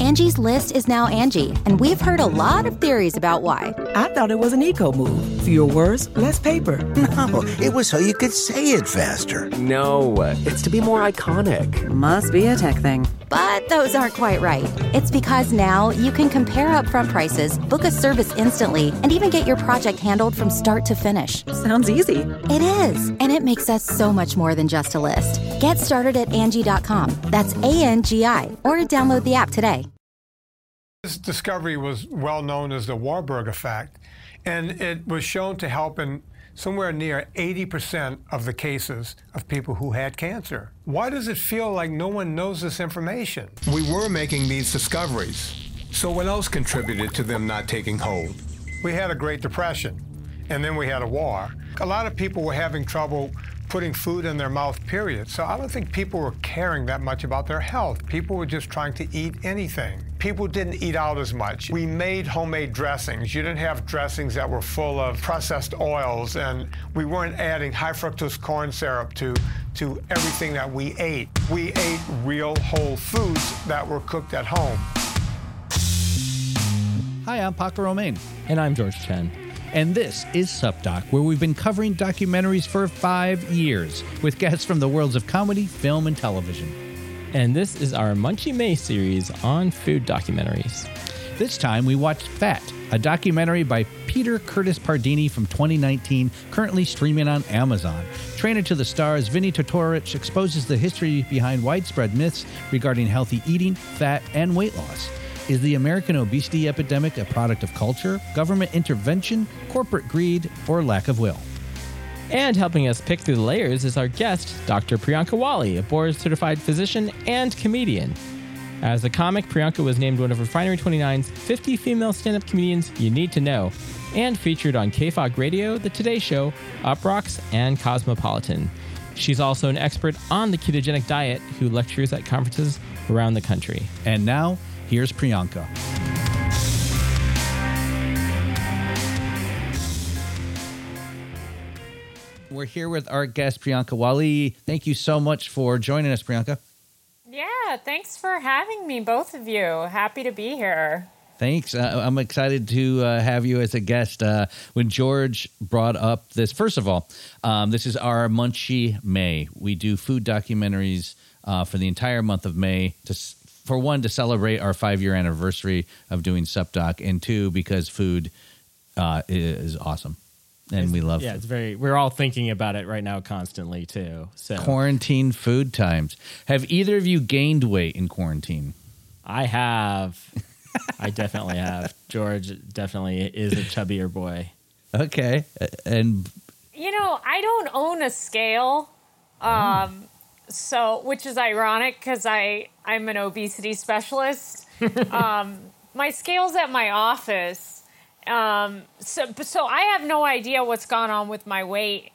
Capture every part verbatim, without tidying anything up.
Angie's List is now Angie, and we've heard a lot of theories about why. I thought it was an eco move. Fewer words, less paper. No, it was so you could say it faster. No, it's to be more iconic. Must be a tech thing. But those aren't quite right. It's because now you can compare upfront prices, book a service instantly, and even get your project handled from start to finish. Sounds easy. It is, and it makes us so much more than just a list. Get started at Angie dot com. That's A N G I, or download the app today. This discovery was well known as the Warburg effect, and it was shown to help in somewhere near eighty percent of the cases of people who had cancer. Why does it feel like no one knows this information? We were making these discoveries, so what else contributed to them not taking hold? We had a Great Depression, and then we had a war. A lot of people were having trouble putting food in their mouth, period. So I don't think people were caring that much about their health. People were just trying to eat anything. People didn't eat out as much. We made homemade dressings. You didn't have dressings that were full of processed oils, and we weren't adding high fructose corn syrup to, to everything that we ate. We ate real whole foods that were cooked at home. Hi, I'm Paco Romain. And I'm George Chen. And this is SupDoc, where we've been covering documentaries for five years with guests from the worlds of comedy, film, and television. And this is our Munchie May series on food documentaries. This time we watched Fat, a documentary by Peter Curtis Pardini from twenty nineteen, currently streaming on Amazon. Trainer to the Stars, Vinny Tortorich exposes the history behind widespread myths regarding healthy eating, fat, and weight loss. Is the American obesity epidemic a product of culture, government intervention, corporate greed, or lack of will? And helping us pick through the layers is our guest, Doctor Priyanka Wali, a board-certified physician and comedian. As a comic, Priyanka was named one of Refinery twenty-nine's fifty female stand-up comedians you need to know, and featured on K F O G Radio, The Today Show, Uprocks, and Cosmopolitan. She's also an expert on the ketogenic diet who lectures at conferences around the country. And now, here's Priyanka. We're here with our guest, Priyanka Wali. Thank you so much for joining us, Priyanka. Yeah, thanks for having me, both of you. Happy to be here. Thanks. Uh, I'm excited to uh, have you as a guest. Uh, when George brought up this, first of all, um, this is our Munchie May. We do food documentaries uh, for the entire month of May to For one, to celebrate our five-year anniversary of doing SupDoc, and two, because food uh, is awesome, and it's, we love yeah, food. it's very. We're all thinking about it right now, constantly too. So Quarantine food times. Have either of you gained weight in quarantine? I have. I definitely have. George definitely is a chubbier boy. Okay, and you know, I don't own a scale. Um, mm. So, which is ironic because I, I'm an obesity specialist. um, my scale's at my office. Um, so, so I have no idea what's gone on with my weight.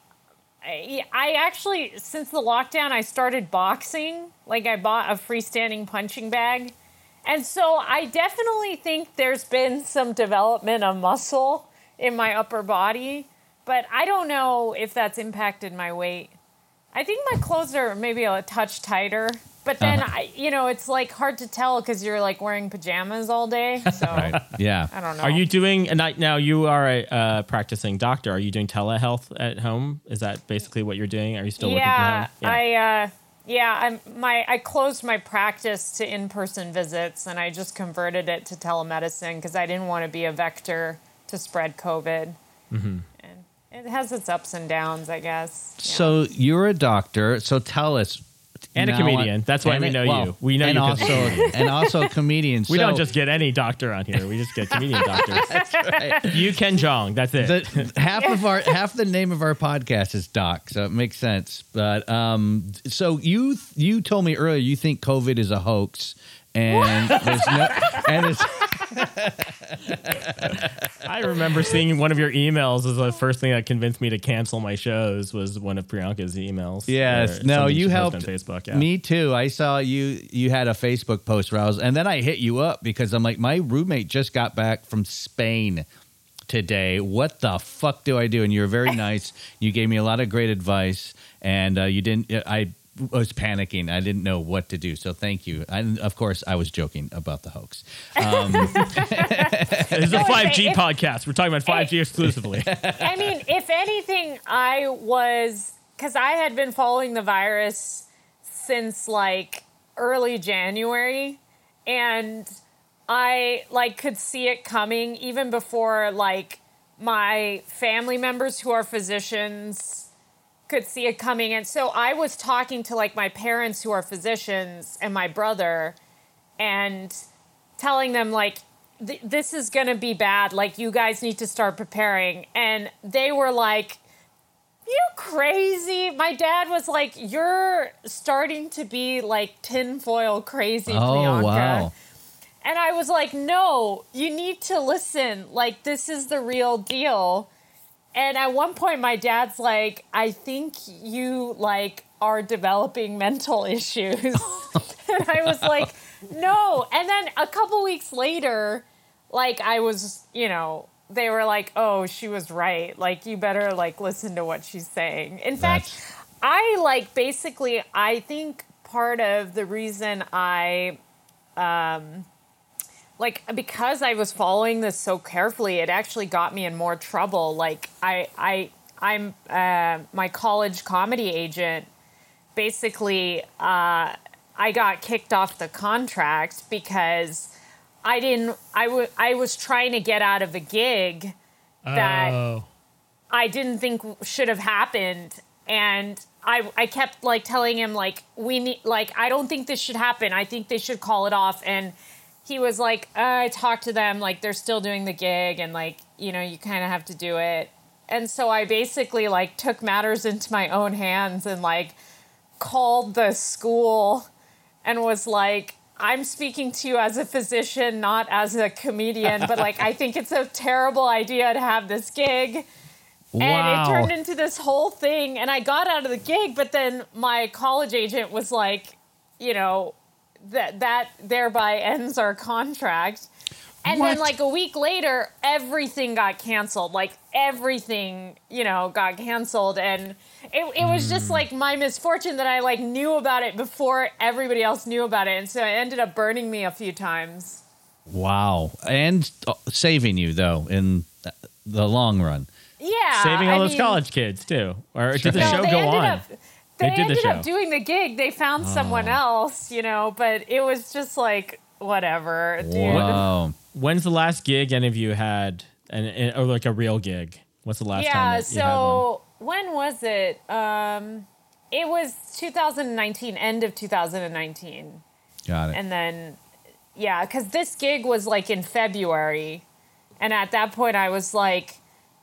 I, I actually, since the lockdown, I started boxing. Like I bought a freestanding punching bag. And so I definitely think there's been some development of muscle in my upper body. But I don't know if that's impacted my weight. I think my clothes are maybe a touch tighter, but then, uh-huh. I, you know, it's like hard to tell because you're like wearing pajamas all day. So right. Yeah. I don't know. Are you doing, and now you are a uh, practicing doctor. Are you doing telehealth at home? Is that basically what you're doing? Are you still yeah, working from home? Yeah, I, uh, yeah, I'm my, I closed my practice to in-person visits and I just converted it to telemedicine because I didn't want to be a vector to spread COVID. Mm-hmm. It has its ups and downs, I guess. Yeah. So you're a doctor. So tell us. And a comedian. That's why we know well, you. We know and you. Also, and also a comedian. We so, don't just get any doctor on here. We just get comedian doctors. That's right. You Ken Jeong. That's it. The, half of our half the name of our podcast is Doc, so it makes sense. But um, so you you told me earlier you think COVID is a hoax, and there's no and it's. I remember seeing one of your emails as the first thing that convinced me to cancel my shows was one of Priyanka's emails. Yes, no, you helped on Facebook. Yeah. Me too. I saw you. You had a Facebook post, Rouse, and then I hit you up because I'm like, my roommate just got back from Spain today. What the fuck do I do? And you were very nice. You gave me a lot of great advice, and uh, you didn't. I was panicking. I didn't know what to do. So thank you. And of course, I was joking about the hoax. Um, this is a five G if, podcast. We're talking about five G exclusively. I mean, if anything, I was, because I had been following the virus since like early January, and I like could see it coming even before like my family members who are physicians could see it coming. And so I was talking to like my parents who are physicians and my brother and telling them like, th- this is going to be bad. Like, you guys need to start preparing. And they were like, you crazy. My dad was like, you're starting to be like tinfoil crazy, oh, Priyanka. Wow. And I was like, no, you need to listen. Like, this is the real deal. And at one point, my dad's like, I think you, like, are developing mental issues. And I was like, no. And then a couple weeks later, like, I was, you know, they were like, oh, she was right. Like, you better, like, listen to what she's saying. In That's... fact, I, like, basically, I think part of the reason I... um. Like, because I was following this so carefully, it actually got me in more trouble. Like, I, I, I'm uh, my college comedy agent. Basically, uh, I got kicked off the contract because I didn't. I, w- I was trying to get out of a gig that oh. I didn't think should have happened, and I, I kept like telling him like we need like I don't think this should happen. I think they should call it off. And he was like, uh, I talked to them, like, they're still doing the gig, and, like, you know, you kind of have to do it. And so I basically, like, took matters into my own hands and, like, called the school and was like, I'm speaking to you as a physician, not as a comedian, but, like, I think it's a terrible idea to have this gig. Wow. And it turned into this whole thing, and I got out of the gig, but then my college agent was like, you know, that that thereby ends our contract. And What? then like a week later, everything got canceled. Like everything, you know, got canceled. And it, it was just like my misfortune that I like knew about it before everybody else knew about it. And so it ended up burning me a few times. Wow. And uh, saving you, though, in the long run. Yeah. Saving all I those mean, college kids, too. Or did the no, show they go ended on? Up, They, They did the ended show. up doing the gig. They found someone else, you know, but it was just like, whatever, dude. Wow. When's the last gig any of you had, and or like a real gig? What's the last yeah, time that you had one? so when was it? Um, it was two thousand nineteen, end of two thousand nineteen. Got it. And then, yeah, because this gig was like in February. And at that point, I was like,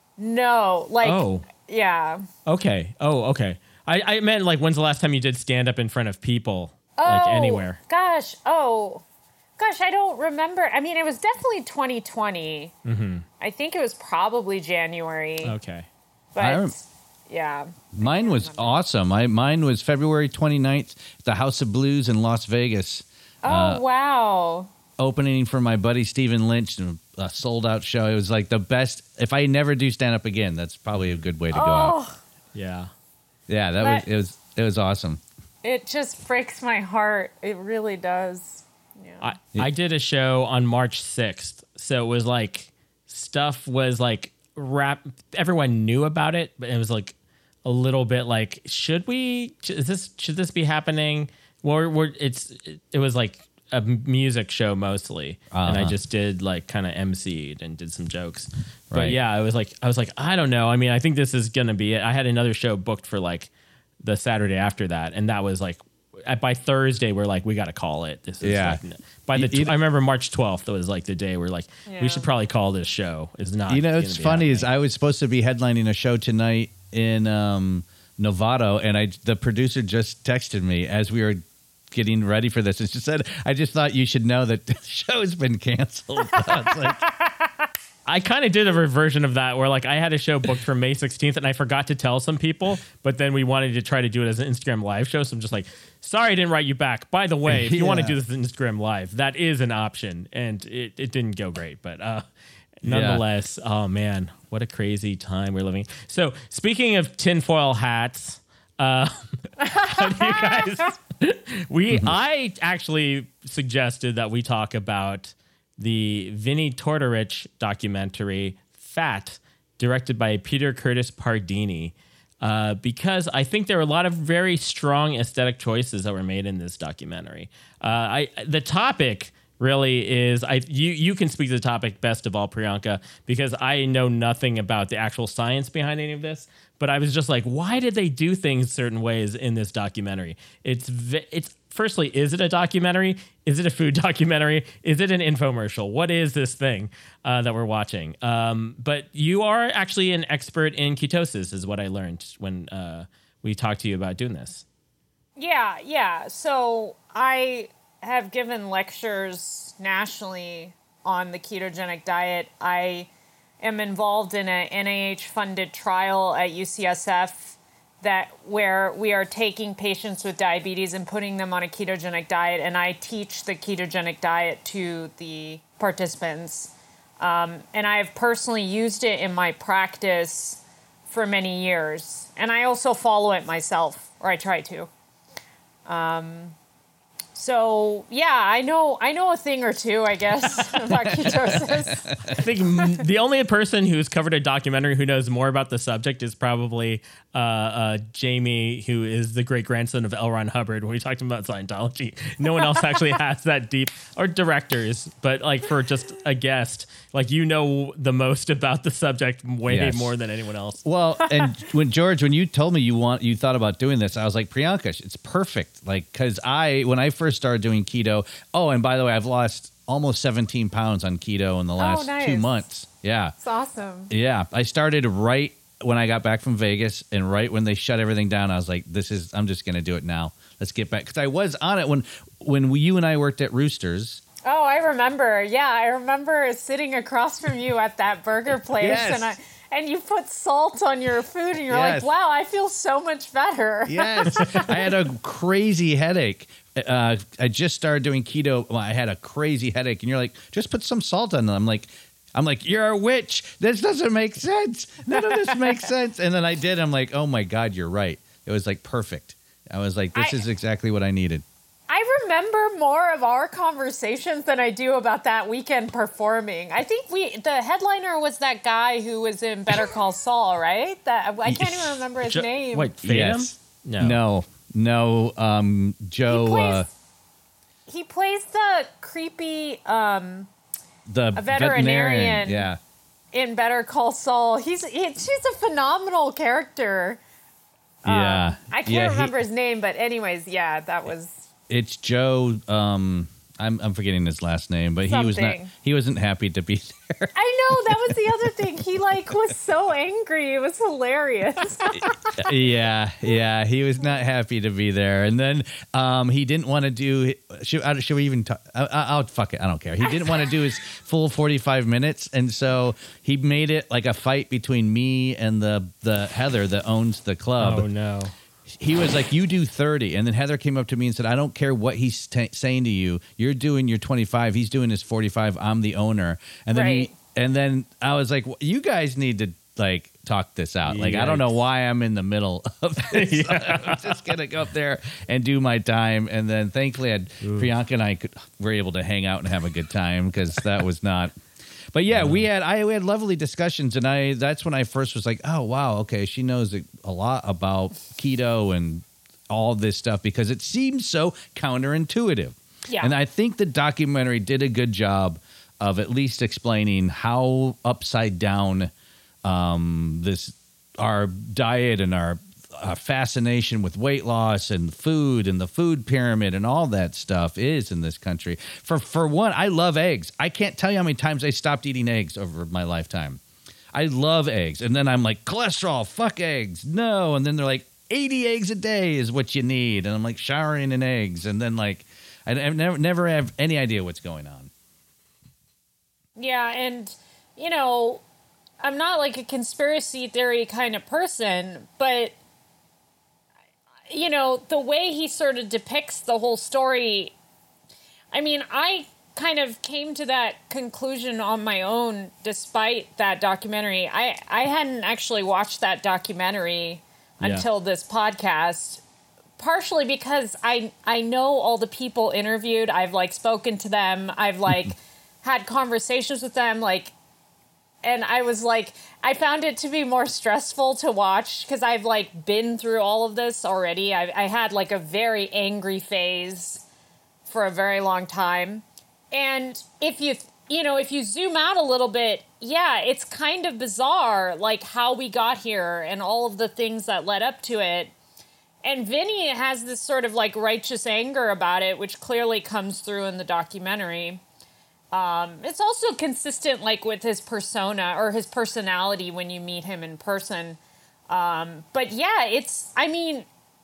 no, like, Oh. yeah. Okay. Oh, okay. I, I meant like when's the last time you did stand up in front of people, Oh, like anywhere? Gosh, oh, gosh, I don't remember. I mean, it was definitely twenty twenty. Mm-hmm. I think it was probably January. Okay. But, I rem- yeah. Mine was awesome. I Mine was February twenty-ninth, the House of Blues in Las Vegas. Oh, Uh, wow. Opening for my buddy Stephen Lynch, a sold-out show. It was like the best. If I never do stand-up again, that's probably a good way to go out. Oh, Yeah. Yeah, that But- was it was it was awesome. it just breaks my heart. It really does. Yeah. I, I did a show on March sixth. So it was like stuff was like rap. Everyone knew about it, but it was like a little bit like, should we, is this, should this be happening? Well, we're, it's, it was like a music show mostly. And I Uh-huh. just did like kind of emceed and did some jokes. But Right. yeah, I was like, I was like, I don't know. I mean, I think this is going to be it. I had another show booked for like the Saturday after that. And that was like, at, by Thursday, we're like, we got to call it. This is Yeah. like, by the, You- tw- I remember March twelfth, that was like the day we're like, Yeah. we should probably call this show. It's not. You know, gonna it's be funny is happening. I was supposed to be headlining a show tonight in um, Novato, and I the producer just texted me as we were getting ready for this. And she said, I just thought you should know that the show's been canceled. I was like, I kind of did a version of that where like I had a show booked for May sixteenth and I forgot to tell some people, but then we wanted to try to do it as an Instagram live show. So I'm just like, sorry, I didn't write you back. By the way, if you want to Yeah. do this Instagram live, that is an option. And it, it didn't go great, but uh, nonetheless, oh man, what a crazy time we're living. So speaking of tinfoil hats, Uh, you guys, we I actually suggested that we talk about the Vinnie Tortorich documentary Fat, directed by Peter Curtis Pardini, uh, because I think there are a lot of very strong aesthetic choices that were made in this documentary. Uh, I the topic really is I you you can speak to the topic best of all, Priyanka, because I know nothing about the actual science behind any of this. But I was just like, why did they do things certain ways in this documentary? It's vi- it's firstly, is it a documentary? Is it a food documentary? Is it an infomercial? What is this thing uh, that we're watching? Um, but you are actually an expert in ketosis, is what I learned when uh, we talked to you about doing this. Yeah, yeah. So I have given lectures nationally on the ketogenic diet. I am involved in an N I H-funded trial at U C S F that where we are taking patients with diabetes and putting them on a ketogenic diet, and I teach the ketogenic diet to the participants. Um, and I have personally used it in my practice for many years. And I also follow it myself, or I try to. Um, So yeah, I know I know a thing or two, I guess, about ketosis. I think the only person who's covered a documentary who knows more about the subject is probably uh, uh, Jamie, who is the great grandson of L. Ron Hubbard. When we talked about Scientology, no one else actually has that deep, or directors, but like for just a guest, like you know the most about the subject way Yes. more than anyone else. Well, and when George, when you told me you want, you thought about doing this, I was like, Priyanka, it's perfect. Like, cause I, when I first started doing keto, oh, and by the way, I've lost almost seventeen pounds on keto in the last nice. two months. Yeah. It's awesome. Yeah. I started right when I got back from Vegas, and right when they shut everything down, I was like, this is, I'm just going to do it now. Let's get back. Cause I was on it when, when we, you and I worked at Roosters. Oh, I remember. Yeah, I remember sitting across from you at that burger place, Yes. and I and you put salt on your food, and you're Yes. like, "Wow, I feel so much better." Yes. I had a crazy headache. Uh, I just started doing keto. Well, I had a crazy headache, and you're like, just put some salt on it. I'm like, I'm like, you're a witch. This doesn't make sense. None of this makes sense. And then I did. I'm like, oh my God, you're right. It was like perfect. I was like, this I- is exactly what I needed. I remember more of our conversations than I do about that weekend performing. I think we the headliner was that guy who was in Better Call Saul, right? That I can't even remember his Jo- name. Wait, Fatum? Yes. No. No, no. Um, Joe, He plays, uh, he plays the creepy um, the a veterinarian. Yeah. in Better Call Saul. He's he, she's a phenomenal character. Yeah. Um, I can't Yeah, he- remember his name, but anyways, yeah, that was It's Joe. Um, I'm I'm forgetting his last name, but he was not. Something. He wasn't happy to be there. I know, that was the other thing. He like was so angry. It was hilarious. yeah, yeah, he was not happy to be there. And then um, he didn't want to do. Should, uh, should we even talk? I, I'll fuck it. I don't care. He didn't want to do his full forty-five minutes, and so he made it like a fight between me and the the Heather that owns the club. Oh no. He was like, you do thirty. And then Heather came up to me and said, I don't care what he's t- saying to you. You're doing your twenty-five. He's doing his forty-five. I'm the owner. And then Right. he, and then I was like, well, you guys need to like talk this out. Like, I don't know Yikes. why I'm in the middle of this. I'm just going to go up there and do my time. And then thankfully, I'd, Priyanka and I could, were able to hang out and have a good time because that was not. But yeah, we had I we had lovely discussions, and I that's when I first was like, oh wow, okay, she knows a lot about keto and all this stuff because it seems so counterintuitive. Yeah. And I think the documentary did a good job of at least explaining how upside down um, this our diet and our uh, fascination with weight loss and food and the food pyramid and all that stuff is in this country. For for one, I love eggs. I can't tell you how many times I stopped eating eggs over my lifetime. I love eggs. And then I'm like, cholesterol, fuck eggs. No. And then they're like, eighty eggs a day is what you need. And I'm like showering in eggs. And then like, I, I never, never have any idea what's going on. Yeah, and you know, I'm not like a conspiracy theory kind of person, but you know, the way he sort of depicts the whole story, I mean, I kind of came to that conclusion on my own despite that documentary. I, I hadn't actually watched that documentary Yeah. until this podcast, partially because I I know all the people interviewed. I've like spoken to them. I've like had conversations with them. Like, and I was like, I found it to be more stressful to watch because I've like been through all of this already. I, I had like a very angry phase for a very long time. And if you, you know, if you zoom out a little bit, yeah, it's kind of bizarre, like how we got here and all of the things that led up to it. And Vinny has this sort of like righteous anger about it, which clearly comes through in the documentary. Um, it's also consistent like with his persona or his personality when you meet him in person. Um, but yeah, it's, I mean,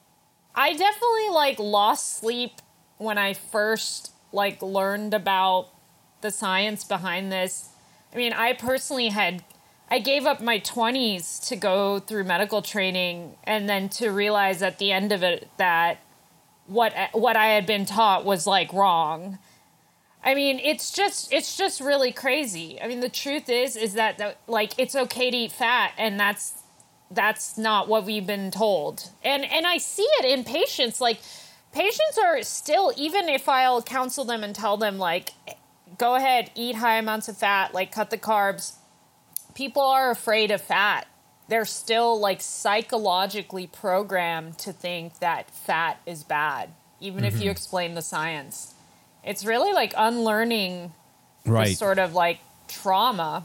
I definitely like lost sleep when I first like learned about the science behind this. I mean, I personally had, I gave up my twenties to go through medical training and then to realize at the end of it that what what I had been taught was like wrong. I mean, it's just it's just really crazy. I mean, the truth is is that the, like it's okay to eat fat, and that's that's not what we've been told. And and I see it in patients. Like patients are still, even if I'll counsel them and tell them like, go ahead, eat high amounts of fat, like cut the carbs. People are afraid of fat. They're still like psychologically programmed to think that fat is bad, even mm-hmm. if you explain the science. It's really like unlearning right. this sort of like trauma.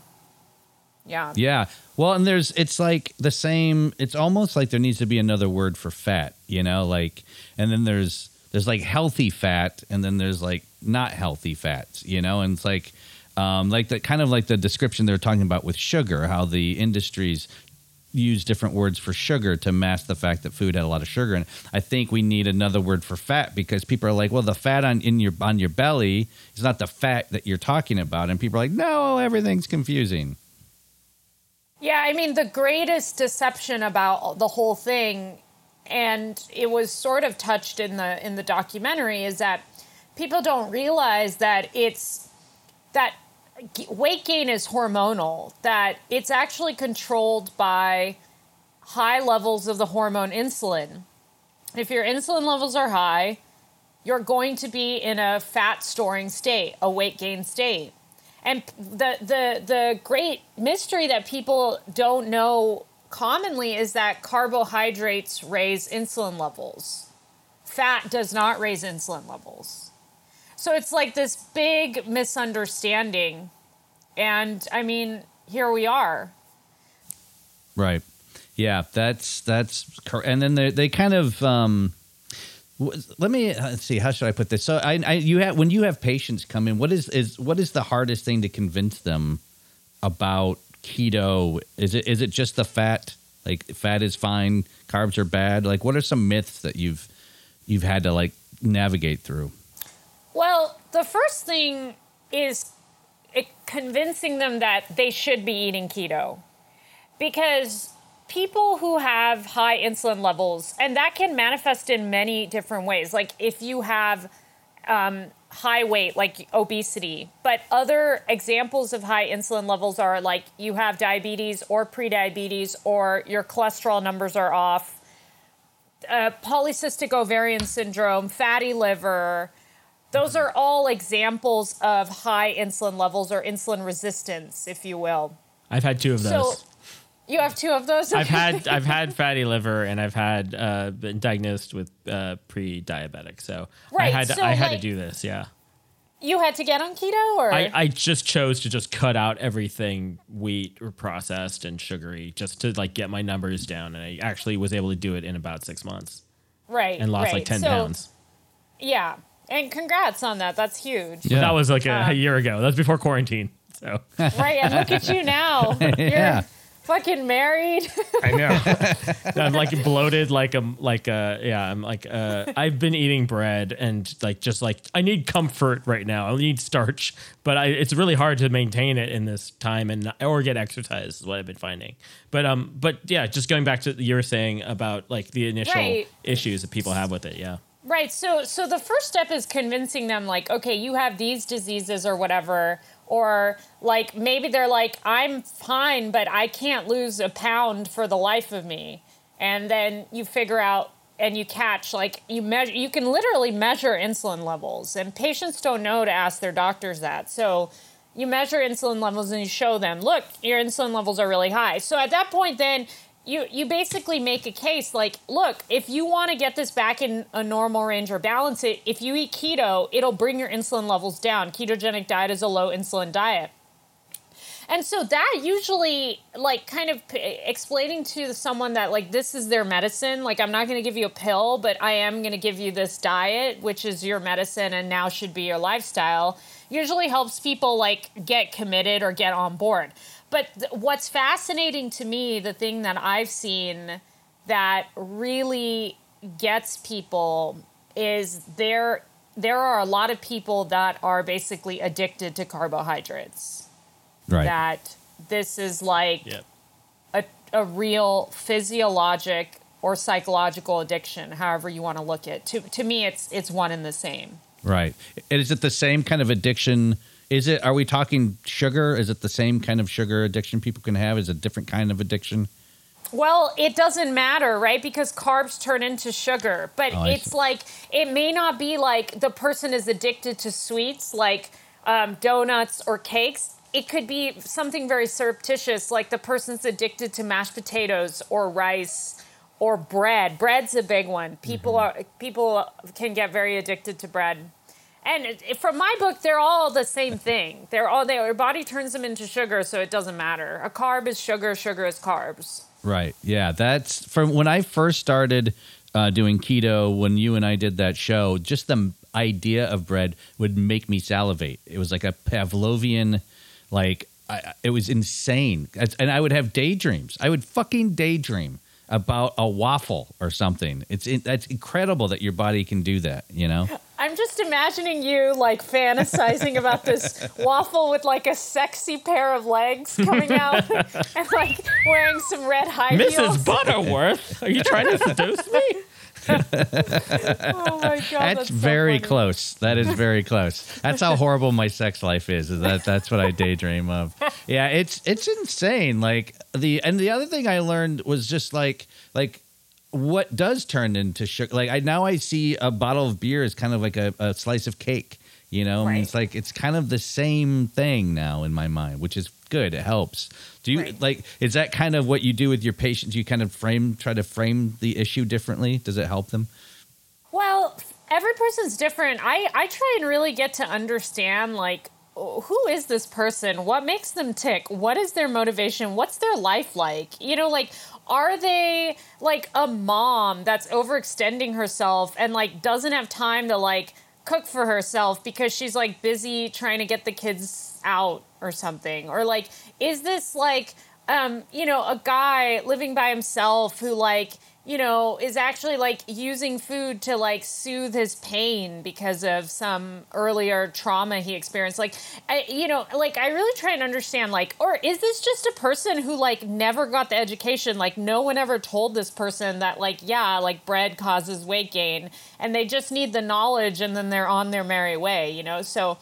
Yeah. Yeah. Well, and there's, it's like the same, it's almost like there needs to be another word for fat, you know, like, and then there's, there's like healthy fat, and then there's like not healthy fats, you know, and it's like, Um, like the kind of like the description they're talking about with sugar, how the industries use different words for sugar to mask the fact that food had a lot of sugar in it. I think we need another word for fat, because people are like, well, the fat on in your on your belly is not the fat that you're talking about, and people are like, no, everything's confusing. Yeah, I mean, the greatest deception about the whole thing, and it was sort of touched in the in the documentary, is that people don't realize that it's that weight gain is hormonal, that it's actually controlled by high levels of the hormone insulin. If your insulin levels are high, you're going to be in a fat storing state, a weight gain state. And the the the great mystery that people don't know commonly is that carbohydrates raise insulin levels. Fat does not raise insulin levels. So it's like this big misunderstanding. And I mean, here we are. Right. Yeah, that's, that's, and then they, they kind of, um, let me, let's see, how should I put this? So I, I, you have, when you have patients come in, what is, is, what is the hardest thing to convince them about keto? Is it, is it just the fat? Like fat is fine, carbs are bad? Like what are some myths that you've, you've had to like navigate through? Well, the first thing is it convincing them that they should be eating keto, because people who have high insulin levels, and that can manifest in many different ways. Like if you have um, high weight, like obesity, but other examples of high insulin levels are like you have diabetes or prediabetes, or your cholesterol numbers are off, uh, polycystic ovarian syndrome, fatty liver. Those are all examples of high insulin levels or insulin resistance, if you will. I've had two of those. So you have two of those? I've had I've had fatty liver, and I've had uh, been diagnosed with uh, pre-diabetic. So right, I had to, so I had like, to do this. Yeah. You had to get on keto, or I, I just chose to just cut out everything wheat or processed and sugary, just to like get my numbers down, and I actually was able to do it in about six months. Right, and lost right. like ten so, pounds. Yeah. And congrats on that. That's huge. Yeah. That was like a, um, a year ago. That was before quarantine. So right, and look at you now. You're yeah. fucking married. I know. I'm like bloated, like a like a yeah. I'm like uh, I've been eating bread and like just like I need comfort right now. I need starch, but I, it's really hard to maintain it in this time and or get exercise is what I've been finding. But um, but yeah, just going back to what you were saying about like the initial right. issues that people have with it. Yeah. Right. So so the first step is convincing them like, okay, you have these diseases or whatever, or like maybe they're like, I'm fine, but I can't lose a pound for the life of me. and then you figure out and you catch, like, you measure, you can literally measure insulin levels, and patients don't know to ask their doctors that. So you measure insulin levels and you show them, look, your insulin levels are really high. So at that point, then you, you basically make a case like, look, if you want to get this back in a normal range or balance it, if you eat keto, it'll bring your insulin levels down. Ketogenic diet is a low insulin diet. And so that usually, like, kind of p- explaining to someone that, like, this is their medicine. Like, I'm not going to give you a pill, but I am going to give you this diet, which is your medicine and now should be your lifestyle, usually helps people, like, get committed or get on board. But th- what's fascinating to me, the thing that I've seen that really gets people is there, there are a lot of people that are basically addicted to carbohydrates. Right. That this is like Yep. a, a real physiologic or psychological addiction, however you want to look at it. To, to me, it's it's one and the same. Right. Is it the same kind of addiction? Is it? Are we talking sugar? Is it the same kind of sugar addiction people can have? Is it a different kind of addiction? Well, it doesn't matter, right? Because carbs turn into sugar. But Oh, I it's see. like, it may not be like the person is addicted to sweets, like um, donuts or cakes. It could be something very surreptitious, like the person's addicted to mashed potatoes or rice or bread. Bread's a big one. People Mm-hmm. are people can get very addicted to bread. And it, from my book, they're all the same thing. They're all their body turns them into sugar, so it doesn't matter. A carb is sugar, sugar is carbs. Right. Yeah. That's from when I first started uh, doing keto. When you and I did that show, just the idea of bread would make me salivate. It was like a Pavlovian. Like, I, it was insane. And I would have daydreams. I would fucking daydream about a waffle or something. It's in, that's incredible that your body can do that, you know? I'm just imagining you, like, fantasizing about this waffle with, like, a sexy pair of legs coming out and, like, wearing some red high heels. Missus Butterworth, are you trying to seduce me? Oh, my God. That's, That's so very funny. close. That is very close. That's how horrible my sex life is. is that that's what I daydream of. Yeah, it's it's insane. Like the and the other thing I learned was just like like what does turn into sugar. Like I now I see a bottle of beer as kind of like a, a slice of cake. You know, I mean, Right. it's like it's kind of the same thing now in my mind, which is good. It helps. Do you Right. like? Is that kind of what you do with your patients? You kind of frame, try to frame the issue differently. Does it help them? Well, every person's different. I, I try and really get to understand, like, who is this person? What makes them tick? What is their motivation? What's their life like? You know, like, are they, like, a mom that's overextending herself and, like, doesn't have time to, like, cook for herself because she's, like, busy trying to get the kids out or something? Or, like, is this, like, um, you know, a guy living by himself who, like, you know, is actually, like, using food to, like, soothe his pain because of some earlier trauma he experienced? Like, I, you know, like, I really try and understand, like, or is this just a person who, like, never got the education? Like, no one ever told this person that, like, yeah, like, bread causes weight gain, and they just need the knowledge, and then they're on their merry way, you know? So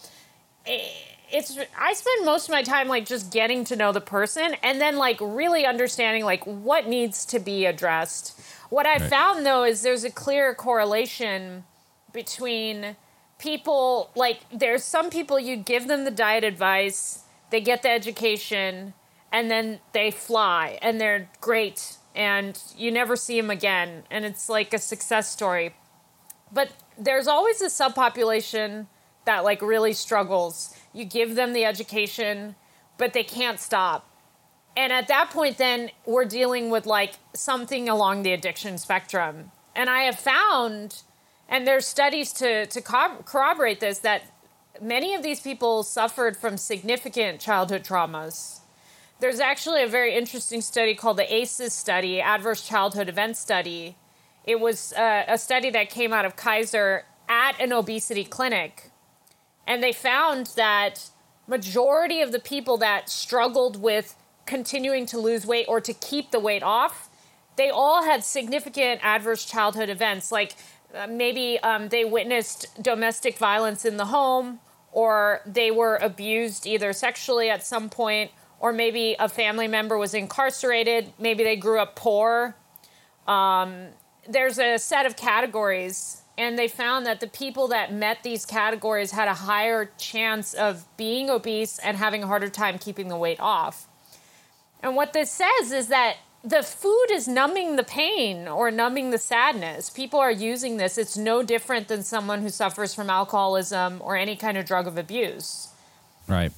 it's, I spend most of my time, like, just getting to know the person and then, like, really understanding, like, what needs to be addressed. What I've Right. found, though, is there's a clear correlation between people, like, there's some people you give them the diet advice, they get the education, and then they fly, and they're great, and you never see them again, and it's like a success story. But there's always a subpopulation that, like, really struggles. You give them the education, but they can't stop. And at that point, then, we're dealing with, like, something along the addiction spectrum. And I have found, and there's studies to, to co- corroborate this, that many of these people suffered from significant childhood traumas. There's actually a very interesting study called the A C Es study, Adverse Childhood Event Study. It was uh, a study that came out of Kaiser at an obesity clinic. And they found that majority of the people that struggled with continuing to lose weight or to keep the weight off, they all had significant adverse childhood events. Like uh, maybe um, they witnessed domestic violence in the home, or they were abused either sexually at some point, or maybe a family member was incarcerated. Maybe they grew up poor. um, there's a set of categories, and they found that the people that met these categories had a higher chance of being obese and having a harder time keeping the weight off. And what this says is that the food is numbing the pain or numbing the sadness. People are using this. It's no different than someone who suffers from alcoholism or any kind of drug of abuse. Right.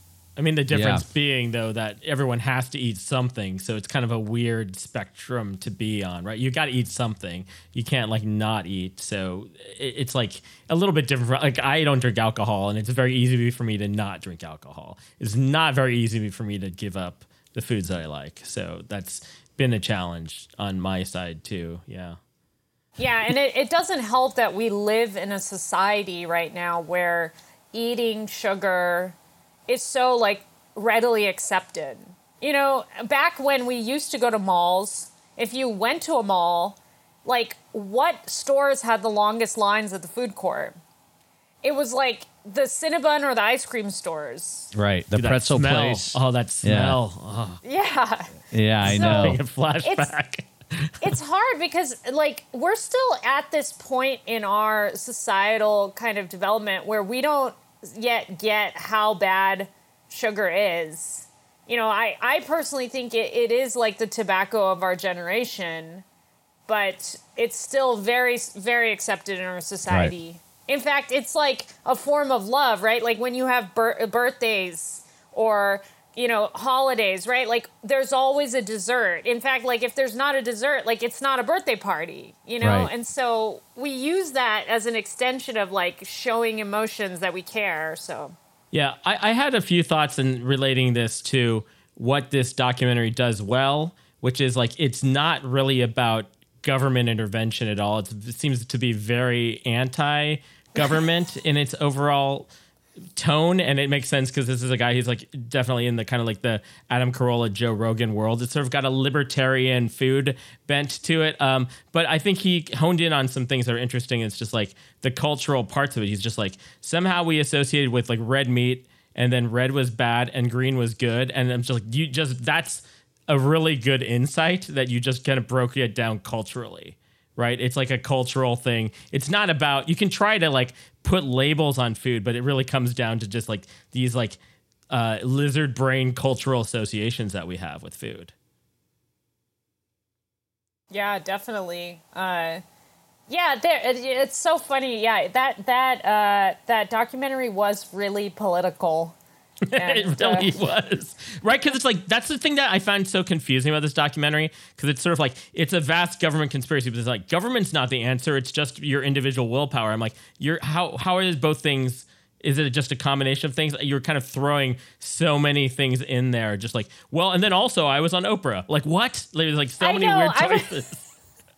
I mean, the difference Yeah. being, though, that everyone has to eat something. So it's kind of a weird spectrum to be on, right? You got to eat something. You can't, like, not eat. So it, it's, like, a little bit different. Like, I don't drink alcohol, and it's very easy for me to not drink alcohol. It's not very easy for me to give up the foods that I like. So that's been a challenge on my side, too. Yeah. Yeah, and it, it doesn't help that we live in a society right now where eating sugar is so, like, readily accepted. You know, back when we used to go to malls, if you went to a mall, like, what stores had the longest lines at the food court? It was, like, the Cinnabon or the ice cream stores. Right. The Dude, that pretzel smell. place. Oh, that smell. Oh. Yeah. Yeah, I So- know. Take a flashback. It's hard because, like, we're still at this point in our societal kind of development where we don't yet get how bad sugar is. You know, I, I personally think it, it is like the tobacco of our generation, but it's still very, very accepted in our society. Right. In fact, it's like a form of love, right? Like when you have bir- birthdays or, you know, holidays, right? Like there's always a dessert. In fact, like if there's not a dessert, like it's not a birthday party, you know? Right. And so we use that as an extension of like showing emotions that we care. So Yeah, I, I had a few thoughts in relating this to what this documentary does well, which is like it's not really about government intervention at all. It's, it seems to be very anti-government in its overall tone, and it makes sense because this is a guy who's like definitely in the kind of like the Adam Carolla, Joe Rogan world. It's sort of got a libertarian food bent to it, um, but I think he honed in on some things that are interesting. It's just like the cultural parts of it. He's just like somehow we associated with like red meat, and then red was bad and green was good, and I'm just like you just that's a really good insight that you just kind of broke it down culturally. Right? It's like a cultural thing. It's not about, you can try to like put labels on food, but it really comes down to just like these like uh, lizard brain cultural associations that we have with food. yeah, definitely. Uh, yeah, there, it, it's so funny. Yeah, that that uh, that documentary was really political. And, It really uh, was. Right? Because it's like, that's the thing that I find so confusing about this documentary, because it's sort of like, it's a vast government conspiracy, but it's like, government's not the answer. It's just your individual willpower. I'm like, you're how how are both things? Is it just a combination of things? You're kind of throwing so many things in there. Just like, well, and then also I was on Oprah. Like, what? There's like so I many know, weird I was- choices.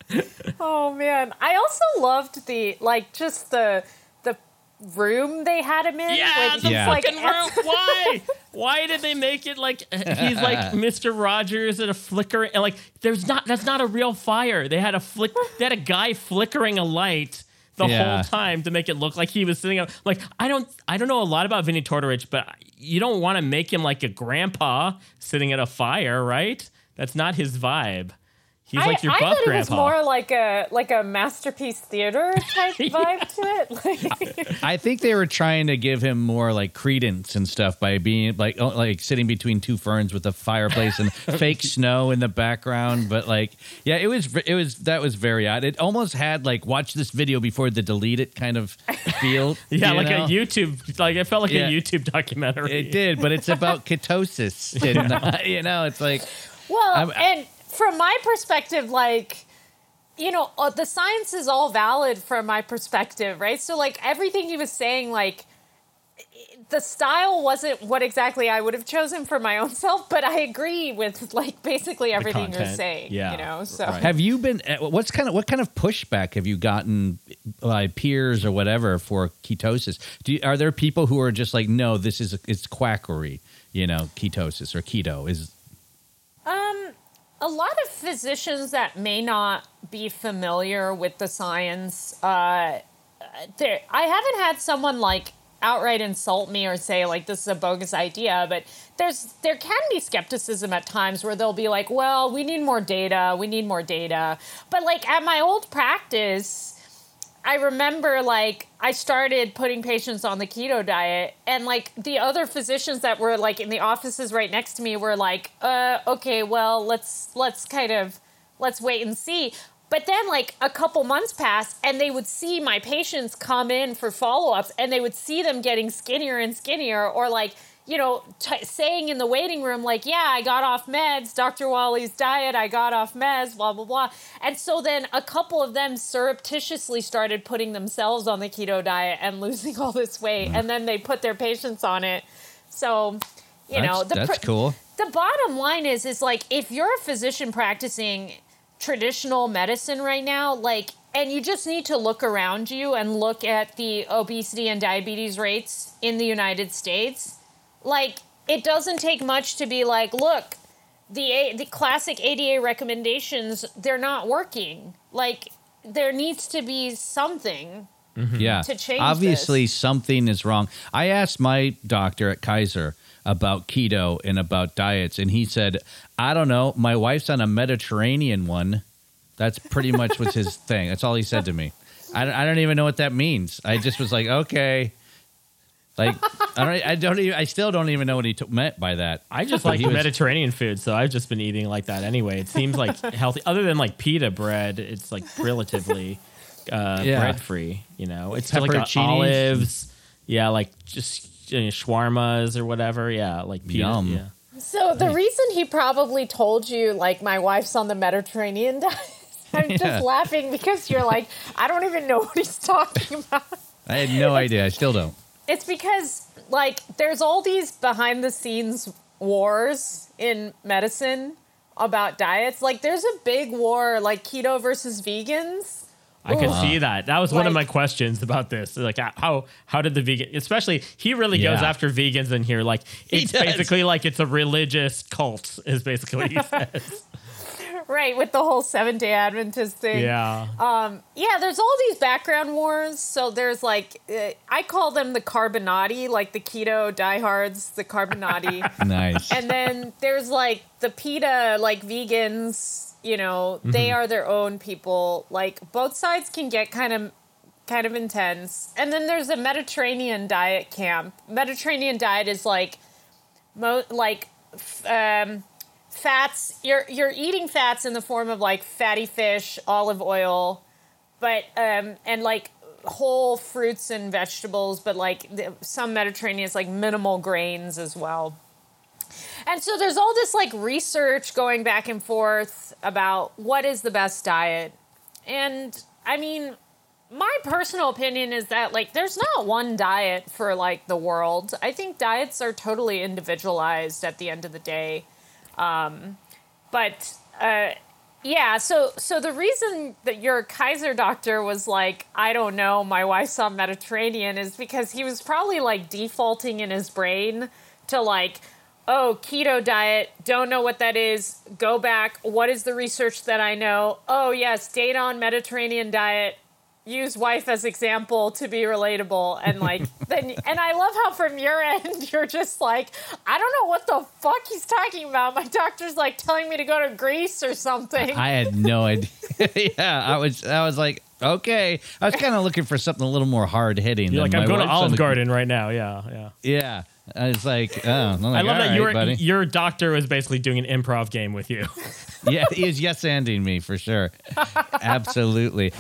Oh man, I also loved the like just the the room they had him in. Yeah, like, the it's like fucking room. Why? Why did they make it like he's like Mister Rogers at a flicker? And like, there's not. That's not a real fire. They had a flick. They had a guy flickering a light the Yeah. whole time to make it look like he was sitting up. Like, I don't. I don't know a lot about Vinnie Tortorich, but you don't want to make him like a grandpa sitting at a fire, right? That's not his vibe. He's I, like your I buff thought grandpa. it was more like a like a Masterpiece Theater type vibe to it. Like, I think they were trying to give him more like credence and stuff by being like oh, like sitting between two ferns with a fireplace and fake snow in the background. But like, yeah, it was it was that was very odd. It almost had like watch this video before the delete it kind of feel. yeah, you like know? a YouTube. Like it felt like Yeah. a YouTube documentary. It did, but it's about ketosis. And, uh, you know, it's like well, I'm- and from my perspective, like, you know, uh, the science is all valid from my perspective, right? So, like, everything he was saying, like, the style wasn't what exactly I would have chosen for my own self, but I agree with, like, basically everything you're content. saying, Yeah, you know? So, right. have you been? uh, What's kind of what kind of pushback have you gotten by peers or whatever for ketosis? Do you, are there people who are just like, no, this is it's quackery, you know, ketosis or keto is. Um, a lot of physicians that may not be familiar with the science, uh, there, I haven't had someone like outright insult me or say like this is a bogus idea, but there's there can be skepticism at times where they'll be like, well, we need more data, we need more data. But like at my old practice, I remember like I started putting patients on the keto diet, and like the other physicians that were like in the offices right next to me were like, uh, okay, well, let's let's kind of let's wait and see. But then like a couple months passed and they would see my patients come in for follow-ups and they would see them getting skinnier and skinnier, or like, you know, t- saying in the waiting room, like, yeah, I got off meds, Doctor Wally's diet, I got off meds, blah, blah, blah. And so then a couple of them surreptitiously started putting themselves on the keto diet and losing all this weight. And then they put their patients on it. So, you that's, know, the that's pr- cool. The bottom line is, is like, if you're a physician practicing traditional medicine right now, like, and you just need to look around you and look at the obesity and diabetes rates in the United States. Like, it doesn't take much to be like, look, the A- the classic A D A recommendations, they're not working. Like, there needs to be something mm-hmm. yeah. to change Obviously, this. something is wrong. I asked my doctor at Kaiser about keto and about diets, and he said, I don't know, my wife's on a Mediterranean one. That's pretty much was his thing. That's all he said to me. I don't, I don't even know what that means. I just was like, okay. Like, I don't, I don't even, I still don't even know what he t- meant by that. I just like was, Mediterranean food, so I've just been eating like that anyway. It seems like healthy. Other than like pita bread, it's like relatively uh, yeah. bread free. You know, it's like uh, olives. Yeah, like just you know, shawarmas or whatever. Yeah, like pita. Yum. Yeah. So the reason he probably told you like my wife's on the Mediterranean diet, I'm yeah. just laughing because you're like, I don't even know what he's talking about. I had no idea. I still don't. It's because, like, there's all these behind-the-scenes wars in medicine about diets. Like, there's a big war, like, keto versus vegans. I could see that. That was like, one of my questions about this. Like, how how did the vegan, especially, he really yeah. goes after vegans in here. Like, it's basically like it's a religious cult, is basically what he says. Right, with the whole Seventh-day Adventist thing. Yeah. Um, yeah, there's all these background wars. So there's like, uh, I call them the Carbonati, like the keto diehards, the Carbonati. Nice. And then there's like the PETA, like vegans, you know, mm-hmm. they are their own people. Like both sides can get kind of kind of intense. And then there's a Mediterranean diet camp. Mediterranean diet is like, mo- like, um... fats, you're you're eating fats in the form of like fatty fish, olive oil, but um and like whole fruits and vegetables, but like the, some Mediterranean is like minimal grains as well. And so there's all this like research going back and forth about what is the best diet. And I mean, my personal opinion is that like there's not one diet for like the world. I think diets are totally individualized at the end of the day. Um, but, uh, yeah, so, so the reason that your Kaiser doctor was like, I don't know, my wife's on Mediterranean is because he was probably like defaulting in his brain to like, oh, keto diet, don't know what that is. Go back. What is the research that I know? Oh yes. Data on Mediterranean diet. Use wife as example to be relatable, and like then and I love how from your end you're just like, I don't know what the fuck he's talking about. My doctor's like telling me to go to Greece or something. I had no idea. yeah, I was I was like, okay. I was kind of looking for something a little more hard hitting. You're like, I'm going to Olive Garden right now. Yeah, yeah, yeah. I was like, oh, I'm like, I love that right, your buddy. your doctor was basically doing an improv game with you. Yeah, he is yes-anding me for sure. Absolutely.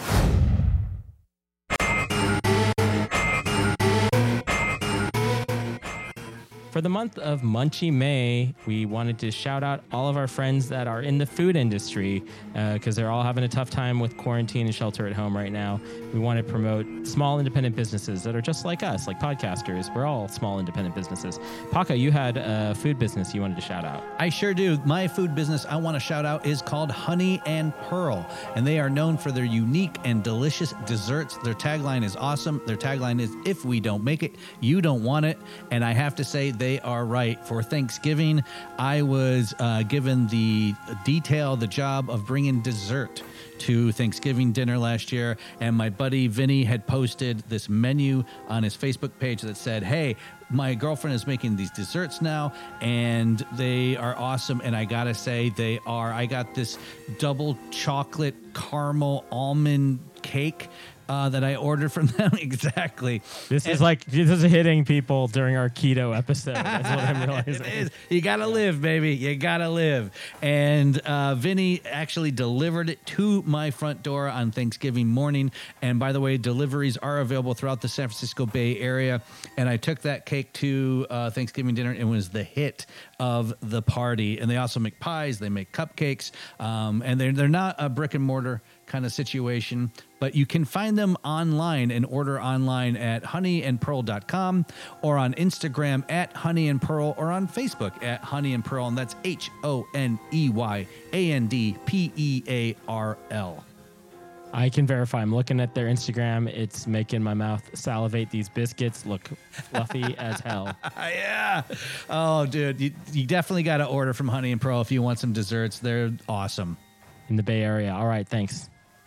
For the month of Munchie May, we wanted to shout out all of our friends that are in the food industry because uh, they're all having a tough time with quarantine and shelter at home right now. We want to promote small independent businesses that are just like us, like podcasters. We're all small independent businesses. Paco, you had a food business you wanted to shout out. I sure do. My food business I want to shout out is called Honey and Pearl, and they are known for their unique and delicious desserts. Their tagline is awesome. Their tagline is, if we don't make it, you don't want it. And I have to say, they are right. For Thanksgiving, I was uh, given the detail, the job of bringing dessert to Thanksgiving dinner last year, and my buddy Vinny had posted this menu on his Facebook page that said, hey, my girlfriend is making these desserts now, and they are awesome, and I gotta say, they are. I got this double chocolate caramel almond cake Uh, that I ordered from them. Exactly. This and is like, this is hitting people during our keto episode. That's what I'm realizing. It is. You gotta live, baby. You gotta live. And uh, Vinny actually delivered it to my front door on Thanksgiving morning. And by the way, deliveries are available throughout the San Francisco Bay Area. And I took that cake to uh, Thanksgiving dinner. It was the hit of the party. And they also make pies. They make cupcakes. Um, and they're, they're not a brick and mortar kind of situation, but you can find them online and order online at honey and pearl dot com or on Instagram at honey and pearl or on Facebook at honey and pearl, and that's H O N E Y A N D P E A R L. I can verify. I'm looking at their Instagram. It's making my mouth salivate. These biscuits look fluffy as hell. Yeah. Oh, dude, you, you definitely got to order from Honey and Pearl if you want some desserts. They're awesome. In the Bay Area. All right, thanks.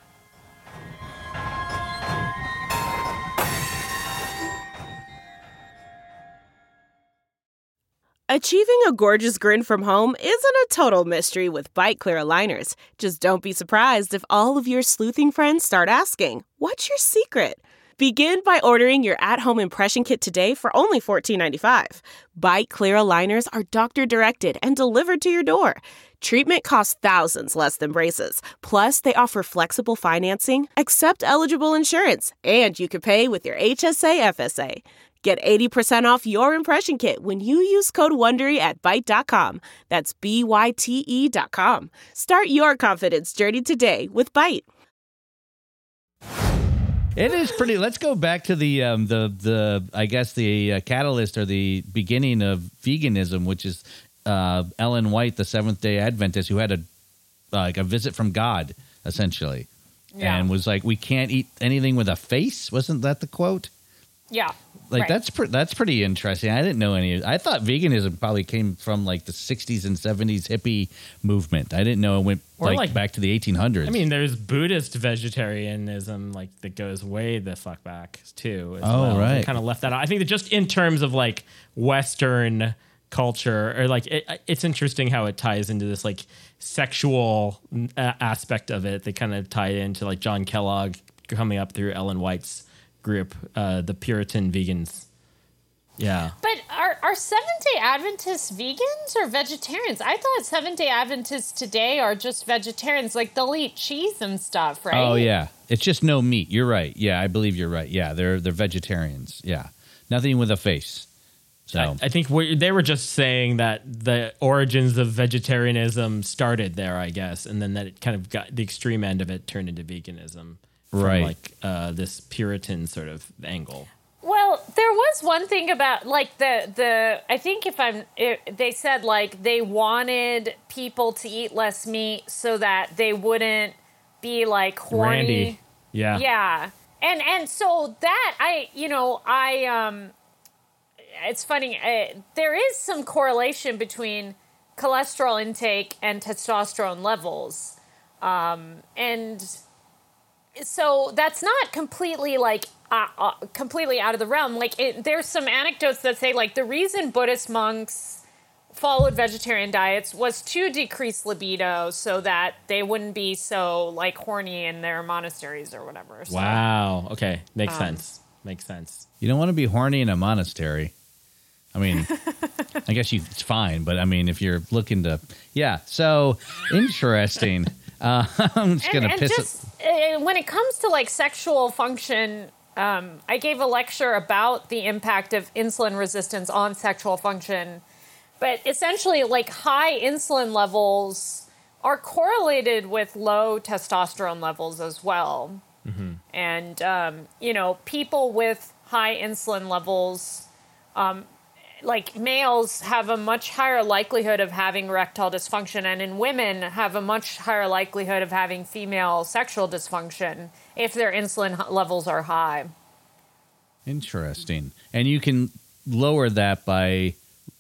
Achieving a gorgeous grin from home isn't a total mystery with Byte Clear aligners. Just don't be surprised if all of your sleuthing friends start asking, what's your secret? Begin by ordering your at-home impression kit today for only fourteen ninety-five. Byte Clear aligners are doctor-directed and delivered to your door. Treatment costs thousands less than braces. Plus, they offer flexible financing, accept eligible insurance, and you can pay with your H S A F S A. Get eighty percent off your impression kit when you use code WONDERY at byte dot com. That's B Y T E dot com. Start your confidence journey today with Byte. It is pretty. Let's go back to the um, the the I guess the uh, catalyst or the beginning of veganism, which is uh, Ellen White, the Seventh Day Adventist, who had a uh, like a visit from God, essentially, Yeah. and was like, "We can't eat anything with a face." Wasn't that the quote? Yeah. Like right. that's pre- that's pretty interesting. I didn't know any. I thought veganism probably came from like the sixties and seventies hippie movement. I didn't know it went Or like, like- back to the eighteen hundreds. I mean, there's Buddhist vegetarianism, like that goes way the fuck back too. As Oh, well. right. Kind of left that out. I think that just in terms of like Western culture, or like it, it's interesting how it ties into this like sexual uh, aspect of it. They kind of tie it into like John Kellogg coming up through Ellen White's group, uh, the Puritan vegans. Yeah. But are, are Seventh-day Adventists vegans or vegetarians? I thought Seventh-day Adventists today are just vegetarians. Like, they'll eat cheese and stuff, right? Oh yeah, it's just no meat. You're right. Yeah, I believe you're right. Yeah, they're they're vegetarians. Yeah, nothing with a face. So I, I think we they were just saying that the origins of vegetarianism started there, I guess, and then that it kind of got the extreme end of it turned into veganism. From Right. like uh, this Puritan sort of angle. Well, there was one thing about like the the I think if I'm it, they said like they wanted people to eat less meat so that they wouldn't be like horny. Randy. Yeah. Yeah. And and so that I you know I um it's funny uh, there is some correlation between cholesterol intake and testosterone levels. Um and so that's not completely like uh, uh, completely out of the realm. Like it, there's some anecdotes that say like the reason Buddhist monks followed vegetarian diets was to decrease libido so that they wouldn't be so like horny in their monasteries or whatever. So, Wow. Okay. Makes Um, sense. Makes sense. you don't want to be horny in a monastery. I mean, I guess you, it's fine, but I mean, if you're looking to, yeah. So interesting. Uh, I'm just And, gonna and piss just it. uh, when it comes to like sexual function, um, I gave a lecture about the impact of insulin resistance on sexual function. But essentially, like high insulin levels are correlated with low testosterone levels as well. Mm-hmm. And, um, you know, people with high insulin levels, um, like males have a much higher likelihood of having erectile dysfunction, and in women have a much higher likelihood of having female sexual dysfunction if their insulin h- levels are high. Interesting. And you can lower that by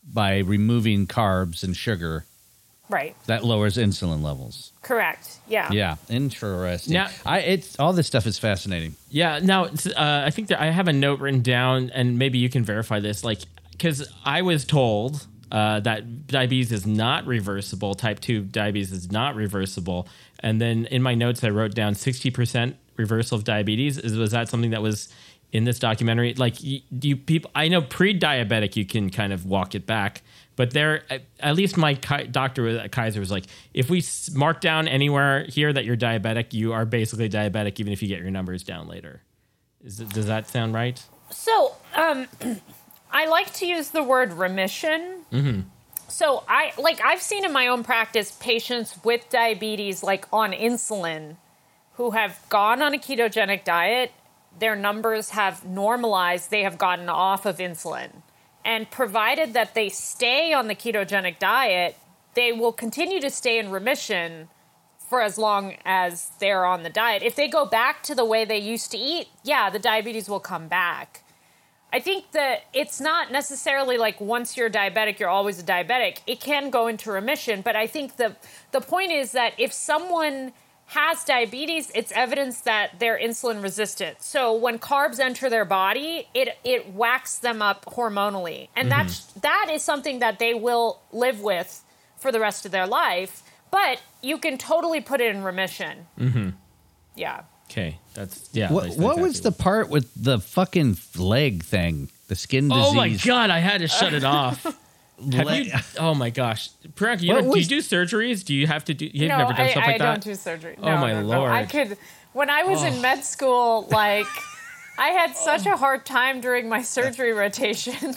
by removing carbs and sugar. Right. That lowers insulin levels. Correct. Yeah. Yeah. Interesting. Now- I it's all this stuff is fascinating. Yeah. Now, uh, I think that I have a note written down, and maybe you can verify this. Like, because I was told uh, that diabetes is not reversible. Type two diabetes is not reversible. And then in my notes, I wrote down sixty percent reversal of diabetes. Is was that something that was in this documentary? Like, you, you people, I know pre-diabetic you can kind of walk it back. But there, at least my doctor at Kaiser was like, if we mark down anywhere here that you're diabetic, you are basically diabetic, even if you get your numbers down later. Is it, does that sound right? So, um, I like to use the word remission. Mm-hmm. So I like I've seen in my own practice patients with diabetes, like on insulin, who have gone on a ketogenic diet. Their numbers have normalized. They have gotten off of insulin. And provided that they stay on the ketogenic diet, they will continue to stay in remission for as long as they're on the diet. If they go back to the way they used to eat, yeah, the diabetes will come back. I think that it's not necessarily like once you're diabetic, you're always a diabetic. It can go into remission. But I think the the point is that if someone has diabetes, it's evidence that they're insulin resistant. So when carbs enter their body, it it whacks them up hormonally. And mm-hmm. that's that is something that they will live with for the rest of their life. But you can totally put it in remission. Mm-hmm. Yeah. Okay. That's yeah. What, that's what exactly was the part with the fucking leg thing? The skin disease? Oh my God, I had to shut it off. Have you, oh my gosh, Priyanka, you, do you do surgeries? Do you have to do? You've no, never done I, stuff I like that. I don't do surgery. No, oh my no, no. Lord! I could. When I was oh. in med school, like I had such a hard time during my surgery rotation.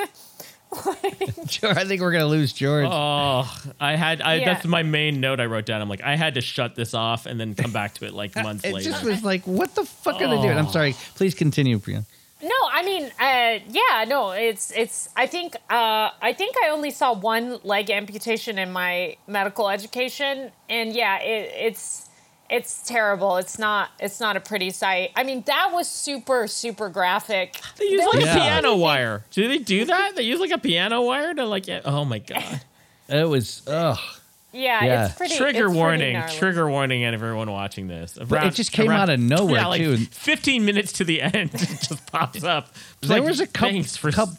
like, George, I think we're gonna lose George. Oh, I had. I, yeah. That's my main note I wrote down. I'm like, I had to shut this off and then come back to it like months it later. It just was like, what the fuck oh. are they doing? I'm sorry. Please continue, Priyanka. No, I mean, uh, yeah, no, it's, it's, I think, uh, I think I only saw one leg amputation in my medical education. And yeah, it, it's, it's terrible. It's not, it's not a pretty sight. I mean, that was super, super graphic. They use like yeah. a piano wire. Do they do that? They use like a piano wire to like, oh my God. It was, ugh. Yeah, yeah, it's pretty. Trigger it's warning! Pretty trigger warning! And everyone watching this, around, but it just came around, out of nowhere yeah, like too. Fifteen minutes to the end, it just pops up. It's there like, was a couple. for couple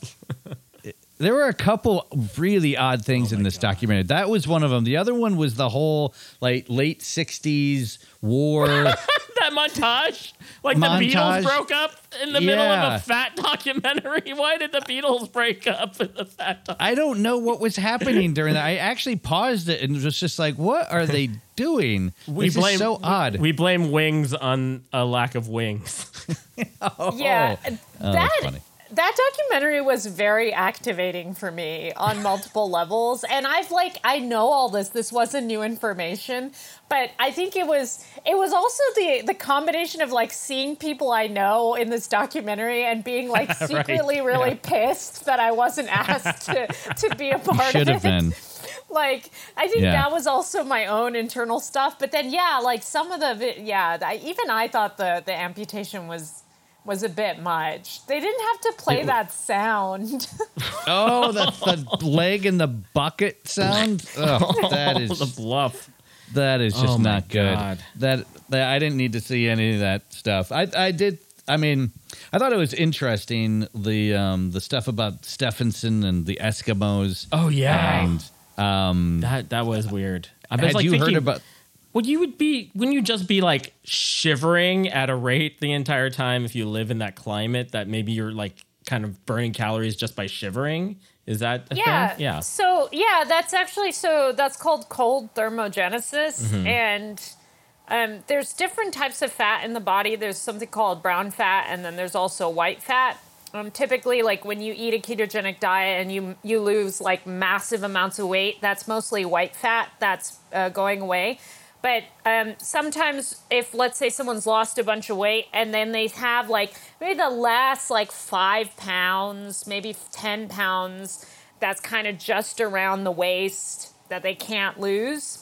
there were a couple really odd things oh in this God. documentary. That was one of them. The other one was the whole like late sixties war. That montage, like montage. the Beatles broke up in the yeah. middle of a fat documentary. Why did the Beatles break up in the fat documentary? I don't know what was happening during that. I actually paused it and was just like, "What are they doing?" We this blame is so odd. We, we blame wings on a lack of wings. oh. Yeah, oh, that funny. that documentary was very activating for me on multiple levels. And I've like I know all this. This wasn't new information. But I think it was it was also the the combination of like seeing people I know in this documentary and being like secretly right. really yeah. pissed that I wasn't asked to, to be a part you should of have it. been. Like I think yeah. that was also my own internal stuff. But then yeah, like some of the yeah, I, even I thought the the amputation was was a bit much. They didn't have to play it, that sound. Oh, that's the leg in the bucket sound. Oh, that is the bluff. That is just oh my not good. God. That, that I didn't need to see any of that stuff. I I did. I mean, I thought it was interesting the um, the stuff about Stephenson and the Eskimos. Oh yeah, and, um, that that was weird. I was had like you thinking, heard about? Well, you would be wouldn't you just be like shivering at a rate the entire time if you live in that climate that maybe you're like kind of burning calories just by shivering? Is that a yeah. thing? Yeah. So yeah, that's actually so that's called cold thermogenesis, Mm-hmm. and um, there's different types of fat in the body. There's something called brown fat, and then there's also white fat. Um, typically, like when you eat a ketogenic diet and you you lose like massive amounts of weight, that's mostly white fat that's uh, going away. But um, sometimes if, let's say, someone's lost a bunch of weight and then they have, like, maybe the last, like, five pounds, maybe ten pounds, that's kind of just around the waist that they can't lose,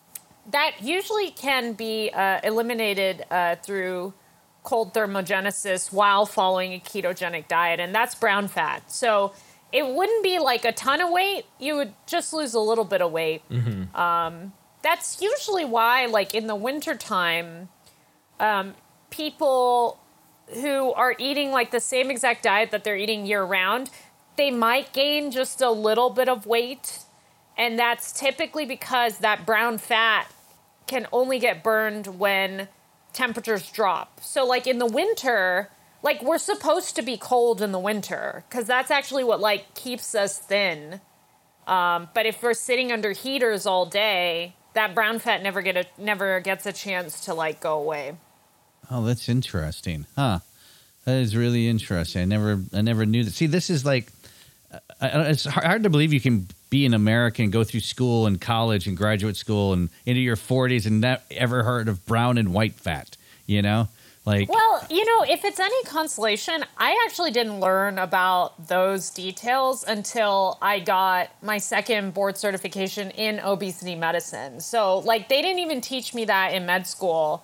that usually can be uh, eliminated uh, through cold thermogenesis while following a ketogenic diet, and that's brown fat. So it wouldn't be like a ton of weight. You would just lose a little bit of weight. Mm-hmm. Um, that's usually why, like in the wintertime, um, people who are eating like the same exact diet that they're eating year round, they might gain just a little bit of weight. And that's typically because that brown fat can only get burned when temperatures drop. So like in the winter, like we're supposed to be cold in the winter because that's actually what like keeps us thin. Um, but if we're sitting under heaters all day, that brown fat never get a, never gets a chance to like go away. Oh, that's interesting. Huh. That is really interesting. I never I never knew that. See, this is like, I, it's hard to believe you can be an American, go through school and college and graduate school and into your forties and not ever heard of brown and white fat, you know? Like, well, you know, if it's any consolation, I actually didn't learn about those details until I got my second board certification in obesity medicine. So, like, they didn't even teach me that in med school.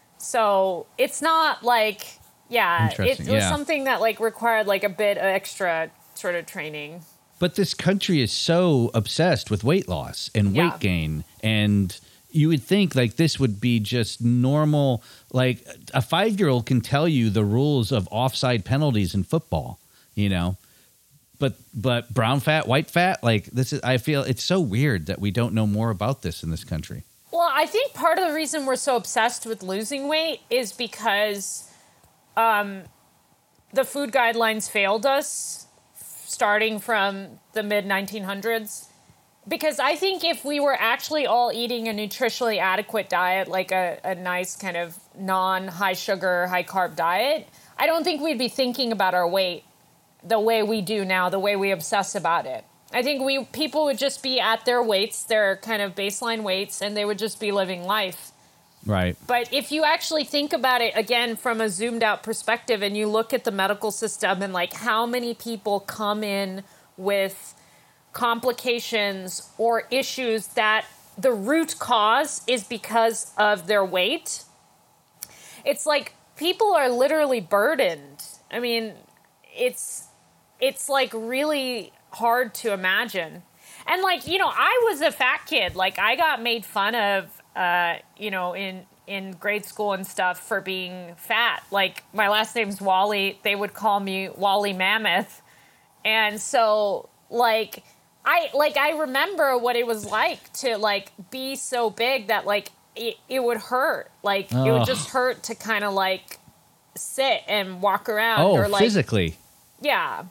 So it's not like, yeah, it, it was yeah. something that, like, required, like, a bit of extra sort of training. But this country is so obsessed with weight loss and weight Yeah. gain, and you would think like this would be just normal. Like a five-year-old can tell you the rules of offside penalties in football, you know. But but brown fat, white fat, like this is. I feel it's so weird that we don't know more about this in this country. Well, I think part of the reason we're so obsessed with losing weight is because um, the food guidelines failed us starting from the mid nineteen hundreds. Because I think if we were actually all eating a nutritionally adequate diet, like a, a nice kind of non-high sugar, high carb diet, I don't think we'd be thinking about our weight the way we do now, the way we obsess about it. I think we people would just be at their weights, their kind of baseline weights, and they would just be living life. Right. But if you actually think about it, again, from a zoomed out perspective, and you look at the medical system and like how many people come in with complications or issues that the root cause is because of their weight, it's like people are literally burdened. I mean, it's it's like really hard to imagine. And like, you know, I was a fat kid. Like I got made fun of, uh, you know, in in grade school and stuff for being fat. Like my last name's Wally. They would call me Wally Mammoth. And so like I like I remember what it was like to like be so big that like it, it would hurt. Like oh. it would just hurt to kind of like sit and walk around. Oh, or like, physically. Yeah.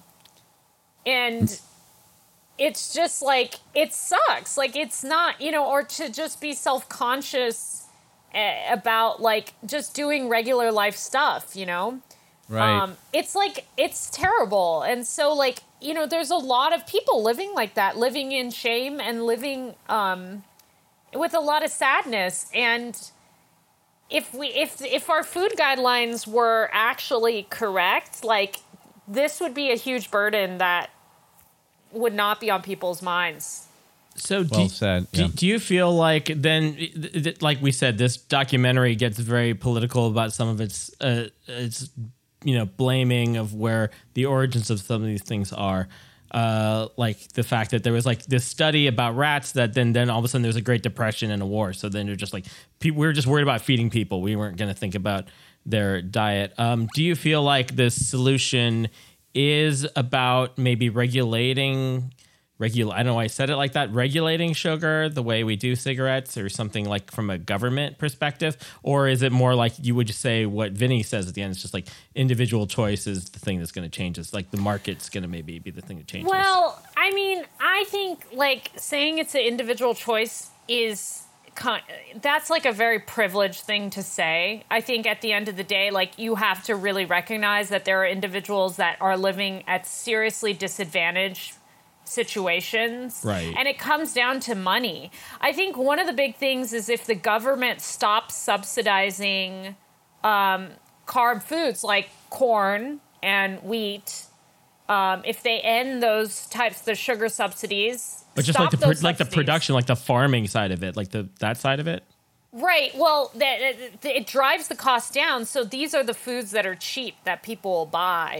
And it's just like it sucks. Like it's not, you know, or to just be self-conscious about like just doing regular life stuff, you know? Right. Um, it's like, it's terrible. And so like, you know, there's a lot of people living like that, living in shame and living um, with a lot of sadness. And if we, if, if our food guidelines were actually correct, like this would be a huge burden that would not be on people's minds. So do, well said. do, Yeah. do you feel like then, like we said, this documentary gets very political about some of its, uh, its, you know, blaming of where the origins of some of these things are. Uh, like the fact that there was like this study about rats that then, then all of a sudden there's a Great Depression and a war. So then you're just like, people, we were just worried about feeding people. We weren't going to think about their diet. Um, do you feel like the solution is about maybe regulating Regula- I don't know why I said it like that, regulating sugar the way we do cigarettes or something like from a government perspective? Or is it more like you would just say what Vinny says at the end? It's just like individual choice is the thing that's going to change us. Like the market's going to maybe be the thing that changes. Well, I mean, I think like saying it's an individual choice is con- that's like a very privileged thing to say. I think at the end of the day, like you have to really recognize that there are individuals that are living at seriously disadvantaged situations. Right. And it comes down to money. I think one of the big things is if the government stops subsidizing um, carb foods like corn and wheat, um, if they end those types of sugar subsidies, but just stop like the those pro- like the subsidies. production, like the farming side of it, like the that side of it. Right. Well, that it, it drives the cost down. So these are the foods that are cheap that people will buy.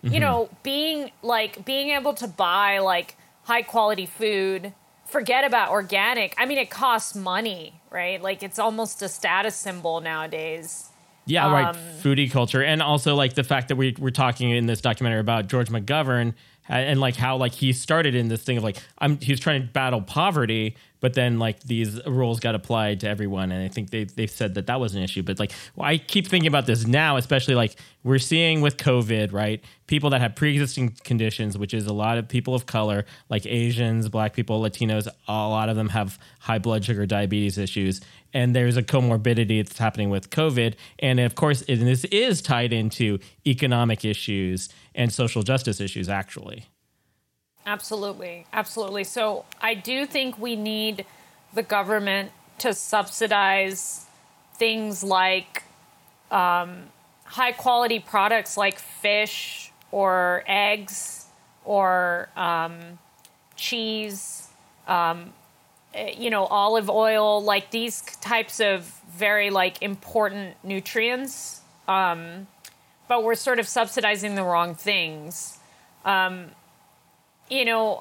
you mm-hmm. know, being like being able to buy like high quality food, forget about organic. I mean, it costs money, right? Like it's almost a status symbol nowadays. Yeah, um, right. Foodie culture. And also like the fact that we, we're talking in this documentary about George McGovern and, and like how like he started in this thing of like, I'm he's trying to battle poverty, but then like these rules got applied to everyone. And I think they, they've said that that was an issue. But like, well, I keep thinking about this now, especially like we're seeing with COVID, right? People that have pre-existing conditions, which is a lot of people of color, like Asians, Black people, Latinos, a lot of them have high blood sugar, diabetes issues. And there's a comorbidity that's happening with COVID. And of course, it, this is tied into economic issues and social justice issues, actually. Absolutely. Absolutely. So I do think we need the government to subsidize things like um, high quality products like fish or eggs or um, cheese, um, you know, olive oil, like these types of very like important nutrients. Um, but we're sort of subsidizing the wrong things. Um, you know,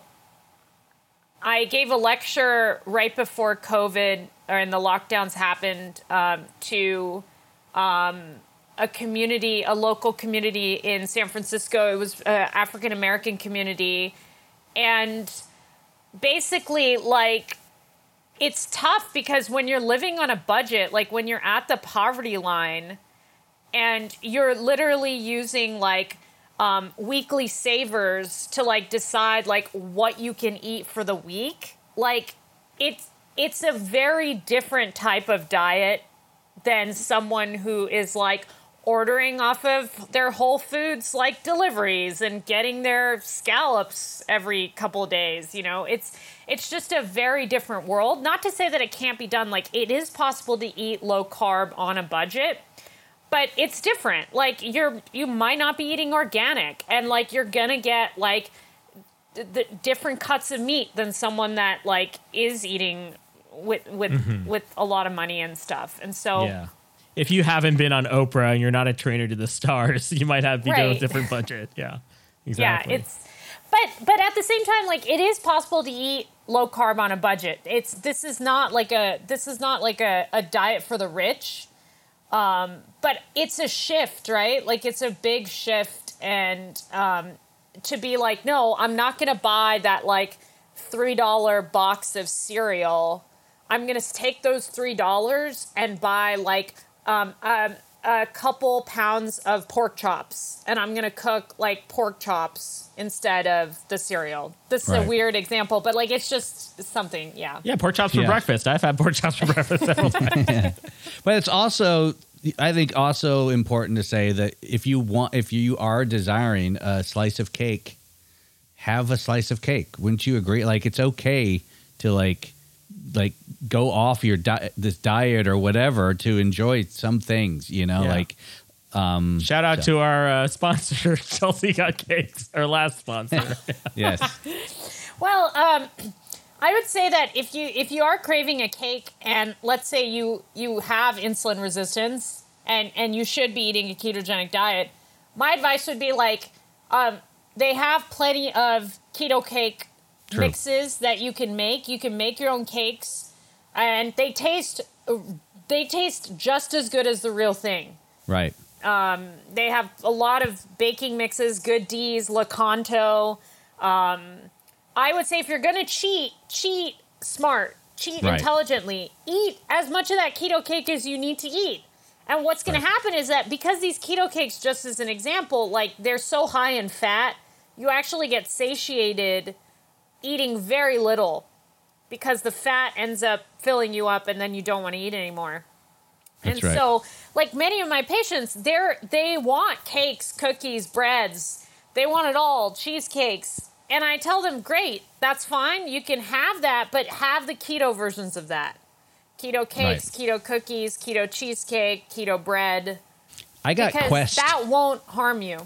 I gave a lecture right before COVID or in the lockdowns happened um, to um, a community, a local community in San Francisco. It was an African-American community. And basically, like, it's tough because when you're living on a budget, like when you're at the poverty line and you're literally using like um, weekly savers to like decide like what you can eat for the week, like it's it's a very different type of diet than someone who is like ordering off of their Whole Foods like deliveries and getting their scallops every couple of days. You know, it's it's just a very different world. Not to say that it can't be done. Like it is possible to eat low carb on a budget, but it's different. Like you're you might not be eating organic, and like you're gonna get like the, the different cuts of meat than someone that like is eating with with mm-hmm. with a lot of money and stuff. And so yeah. If you haven't been on Oprah and you're not a trainer to the stars, you might have be right. doing a different budget. Yeah, exactly. Yeah, it's but but at the same time, like it is possible to eat low carb on a budget. It's this is not like a this is not like a, a diet for the rich, um, but it's a shift, right? Like it's a big shift, and um, to be like, no, I'm not going to buy that like three dollar box of cereal. I'm going to take those three dollars and buy like. Um, um, a couple pounds of pork chops, and I'm going to cook like pork chops instead of the cereal. This is right. a weird example, but like it's just something. Yeah. Yeah. Pork chops for yeah. breakfast. I've had pork chops for breakfast several times. yeah. But it's also, I think also important to say that if you want, if you are desiring a slice of cake, have a slice of cake. Wouldn't you agree? Like it's okay to like, like go off your di- this diet or whatever to enjoy some things, you know, yeah. like um shout out so. to our uh, sponsor Chelsea Got Cakes, our last sponsor. Yes. Well, um I would say that if you if you are craving a cake and let's say you you have insulin resistance and and you should be eating a ketogenic diet, my advice would be like um they have plenty of keto cake True. mixes that you can make. You can make your own cakes, and they taste they taste just as good as the real thing. Right. Um, they have a lot of baking mixes, Good D's, Lakanto. Um, I would say if you're going to cheat, cheat smart, cheat right. intelligently. Eat as much of that keto cake as you need to eat. And what's going right. to happen is that because these keto cakes, just as an example, like they're so high in fat, you actually get satiated eating very little because the fat ends up filling you up and then you don't want to eat anymore. That's and right. so like many of my patients, they're, they want cakes, cookies, breads. They want it all, cheesecakes. And I tell them, great, that's fine. You can have that, but have the keto versions of that. Keto cakes, right. keto cookies, keto cheesecake, keto bread. I got because Quest. That won't harm you.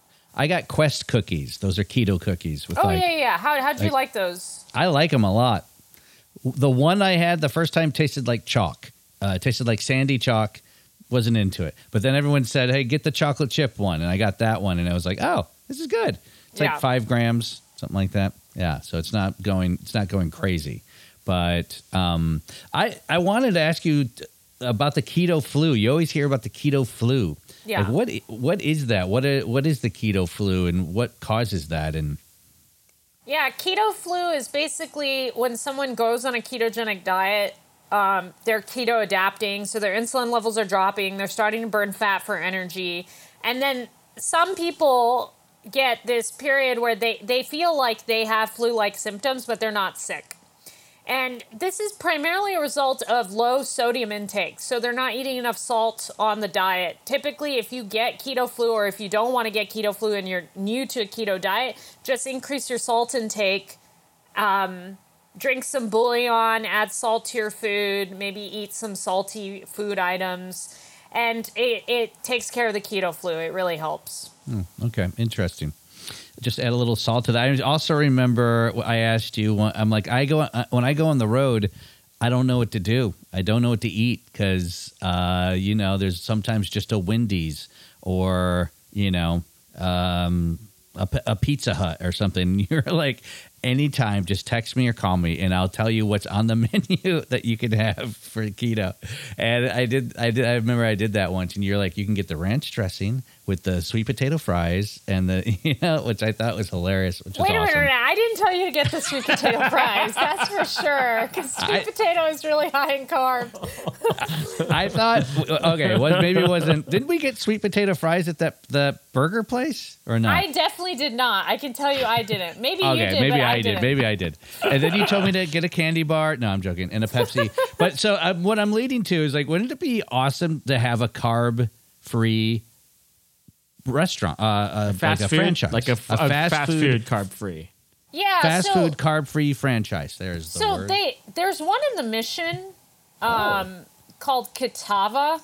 I got Quest cookies. Those are keto cookies. With oh, like, yeah, yeah. How, how'd you like, like those? I like them a lot. The one I had the first time tasted like chalk. Uh, it tasted like sandy chalk. Wasn't into it. But then everyone said, hey, get the chocolate chip one. And I got that one. And I was like, oh, this is good. It's Yeah. like five grams, something like that. Yeah, so it's not going it's not going crazy. But um, I I wanted to ask you t- about the keto flu. You always hear about the keto flu. Yeah. Like what what is that? What i- what is the keto flu, and what causes that? And Yeah, keto flu is basically when someone goes on a ketogenic diet, um, they're keto adapting, so their insulin levels are dropping, they're starting to burn fat for energy. And then some people get this period where they, they feel like they have flu-like symptoms, but they're not sick. And this is primarily a result of low sodium intake. So they're not eating enough salt on the diet. Typically, if you get keto flu or if you don't want to get keto flu and you're new to a keto diet, just increase your salt intake. Um, drink some bouillon, add salt to your food, maybe eat some salty food items. And it, it takes care of the keto flu. It really helps. Hmm, okay, interesting. Just add a little salt to that. I also remember I asked you. I'm like, I go when I go on the road, I don't know what to do. I don't know what to eat because uh, you know, there's sometimes just a Wendy's or you know, um, a, a Pizza Hut or something. You're like, anytime, just text me or call me, and I'll tell you what's on the menu that you can have for keto. And I did, I did, I remember I did that once, and you're like, you can get the ranch dressing with the sweet potato fries and the, you know, which I thought was hilarious. Which Wait was a awesome. minute, I didn't tell you to get the sweet potato fries. That's for sure, because sweet I- potato is really high in carb. I thought, okay, well, maybe it wasn't. Didn't we get sweet potato fries at that the burger place or not? I definitely did not. I can tell you I didn't. Maybe you Okay, did, maybe but I, I, did. didn't. Maybe I did. And then you told me to get a candy bar. No, I'm joking. And a Pepsi. But so uh, what I'm leading to is like, wouldn't it be awesome to have a carb-free restaurant, uh, uh, Fast like a food, franchise, like a, f- a fast, food, carb free. Yeah, fast so, food carb-free franchise. There's the So word. they there's one in the Mission um, called Catawba,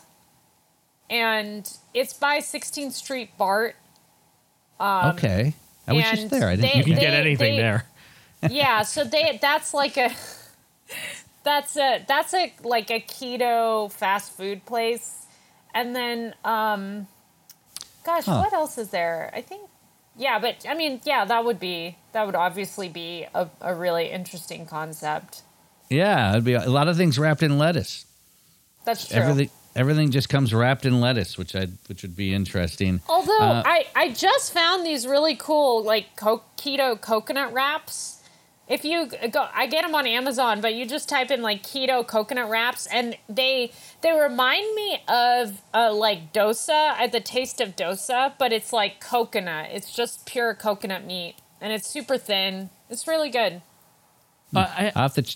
and it's by sixteenth Street BART. Um, okay, I was and just there. I didn't. they- You can they- get anything they- there. Yeah, so they that's like a that's a that's a like a keto fast food place, and then um, gosh, Huh. what else is there? I think yeah, but I mean yeah, that would be that would obviously be a, a really interesting concept. Yeah, it'd be a lot of things wrapped in lettuce. That's true. Everything, everything just comes wrapped in lettuce, which I, which would be interesting. Although Uh, I, I just found these really cool like co- keto coconut wraps. If you go, I get them on Amazon, but you just type in like keto coconut wraps, and they they remind me of uh, like dosa, uh, the taste of dosa, but it's like coconut. It's just pure coconut meat, and it's super thin. It's really good. Uh, I, I'll have to ch-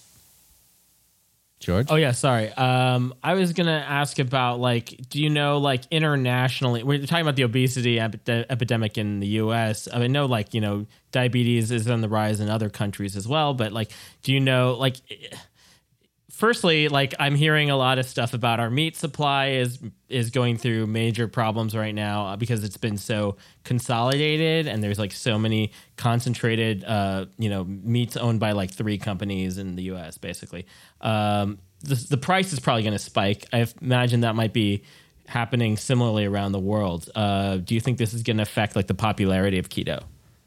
George? Oh yeah, sorry. Um, I was gonna ask about like, do you know like internationally? We're talking about the obesity epi- epidemic in the U S. I mean, know like you know diabetes is on the rise in other countries as well. But like, do you know like? Firstly, like I'm hearing a lot of stuff about our meat supply is is going through major problems right now because it's been so consolidated and there's like so many concentrated, uh, you know, meats owned by like three companies in the U S basically. Um, the, the price is probably going to spike. I imagine that might be happening similarly around the world. Uh, do you think this is going to affect like the popularity of keto?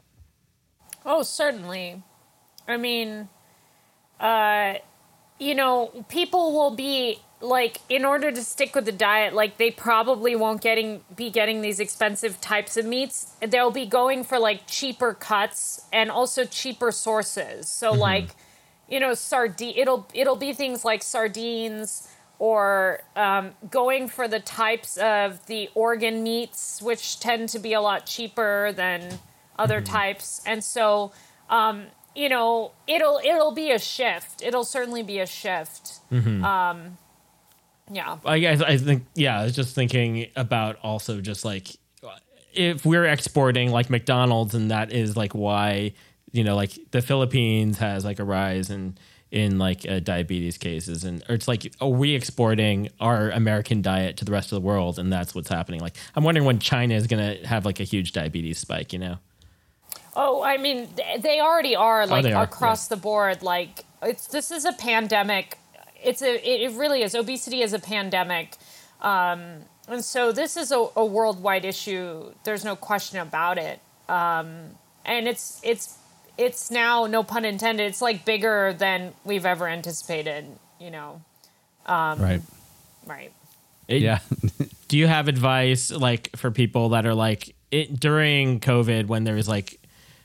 Oh, certainly. I mean, uh. you know, people will be like, in order to stick with the diet, like they probably won't getting be getting these expensive types of meats. They'll be going for like cheaper cuts and also cheaper sources. So mm-hmm. like, you know, sardine. It'll it'll be things like sardines or um, going for the types of the organ meats, which tend to be a lot cheaper than other mm-hmm. types. And so. Um, You know, it'll it'll be a shift. It'll certainly be a shift. Mm-hmm. Um, yeah. I guess I think yeah. I was just thinking about also just like if we're exporting like McDonald's, and that is like why you know like the Philippines has like a rise in in like uh, diabetes cases, and or it's like are we exporting our American diet to the rest of the world, and that's what's happening. Like I'm wondering when China is going to have like a huge diabetes spike. You know. Oh, I mean, they already are like oh, are. across yeah. the board. Like it's this is a pandemic. It's a it really is. Obesity is a pandemic, um, and so this is a, a worldwide issue. There's no question about it. Um, and it's it's it's now, no pun intended, it's like bigger than we've ever anticipated, you know. Um, right. Right. It, Yeah. Do you have advice like for people that are like it during COVID when there's like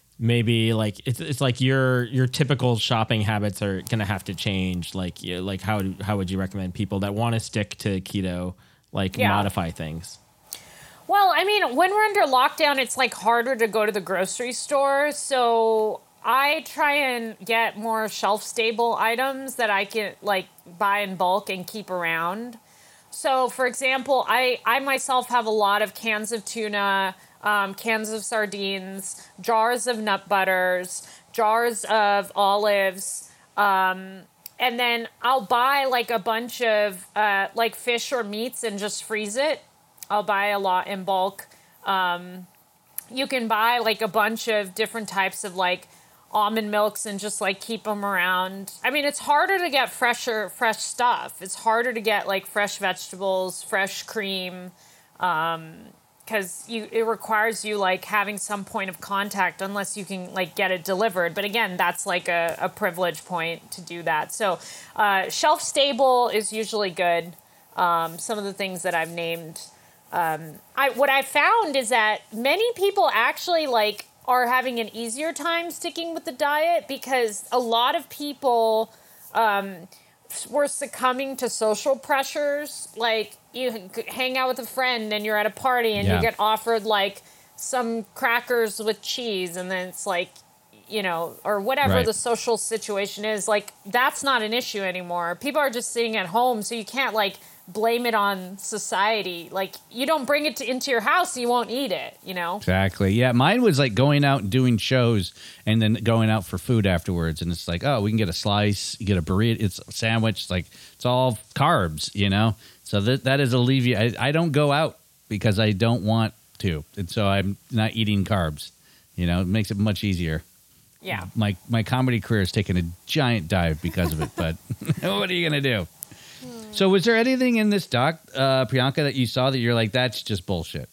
maybe like it's it's like your your typical shopping habits are gonna have to change? Like you, like how how would you recommend people that want to stick to keto like Yeah. modify things? Well, I mean, when we're under lockdown, it's like harder to go to the grocery store. So I try and get more shelf stable items that I can like buy in bulk and keep around. So, for example, I, I myself have a lot of cans of tuna, um, cans of sardines, jars of nut butters, jars of olives, um, and then I'll buy like a bunch of uh, like fish or meats and just freeze it. I'll buy a lot in bulk. Um, you can buy like a bunch of different types of like almond milks and just like keep them around. I mean, it's harder to get fresher, fresh stuff. It's harder to get like fresh vegetables, fresh cream, um, because you it requires you like having some point of contact unless you can like get it delivered. But again, that's like a, a privilege point to do that. So uh, shelf stable is usually good. Um, some of the things that I've named. Um, I what I found is that many people actually like are having an easier time sticking with the diet because a lot of people um, were succumbing to social pressures. Like you hang out with a friend and you're at a party and Yeah. you get offered like some crackers with cheese and then it's like, you know, or whatever Right. the social situation is. Like that's not an issue anymore. People are just sitting at home, so you can't like blame it on society. Like you don't bring it to, into your house, you won't eat it, you know? Exactly. Yeah, mine was like going out and doing shows and then going out for food afterwards. And it's like, oh, we can get a slice, you get a burrito, it's a sandwich. It's like, it's all carbs, you know? So that that is alleviate. I, I don't go out because I don't want to. And so I'm not eating carbs. You know, it makes it much easier. Yeah. My, my comedy career has taken a giant dive because of it, but what are you going to do? So was there anything in this doc, uh, Priyanka, that you saw that you're like, that's just bullshit?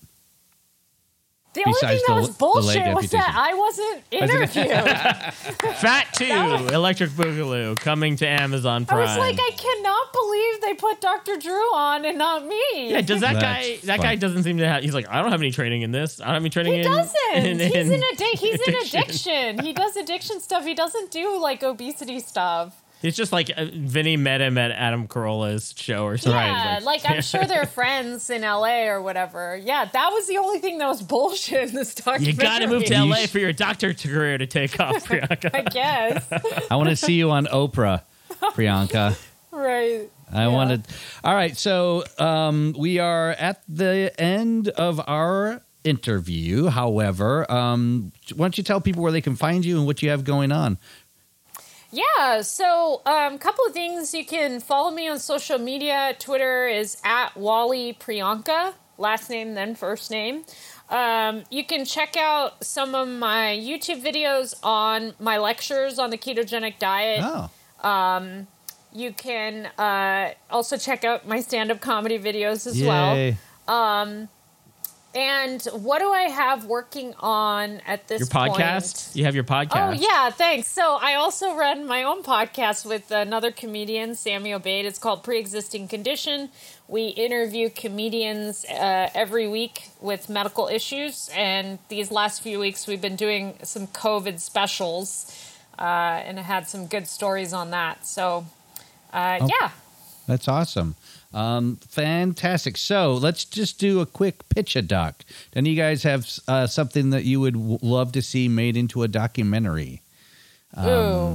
The only Besides thing that the- was the leg bullshit was amputation. that I wasn't interviewed. Fat two, Electric Boogaloo, coming to Amazon I Prime. was like, I cannot believe they put Doctor Drew on and not me. yeah, does that That's guy? That fun. guy doesn't seem to have. He's like, I don't have any training in this. I don't have any training He in. doesn't. in- he's in in addi- He's in addiction. addiction. He does addiction stuff. He doesn't do like obesity stuff. It's just like uh, Vinny met him at Adam Carolla's show or something. Yeah, It's like I'm sure they're friends in L A or whatever. Yeah, that was the only thing that was bullshit in this you documentary. got to move to L A for your doctor career to take off, Priyanka. I guess. I want to see you on Oprah, Priyanka. Right. I Yeah. wanted. All right, so um, we are at the end of our interview. However, um, why don't you tell people where they can find you and what you have going on? Yeah, so a um, couple of things. You can follow me on social media. Twitter is at Wally Priyanka, last name, then first name. Um, you can check out some of my YouTube videos on my lectures on the ketogenic diet. Oh, Um, you can uh, also check out my stand-up comedy videos as yay. well. Um, and what do I have working on at this Your point? podcast? You have your podcast. Oh, yeah, thanks. So I also run my own podcast with another comedian, Sammy Obeid. It's called Pre-Existing Condition. We interview comedians uh, every week with medical issues. And these last few weeks, we've been doing some COVID specials. Uh, and I had some good stories on that. So, uh, Oh. yeah. That's awesome. Um, fantastic. So let's just do a quick pitch a doc. Then you guys have uh, something that you would w- love to see made into a documentary. Ooh.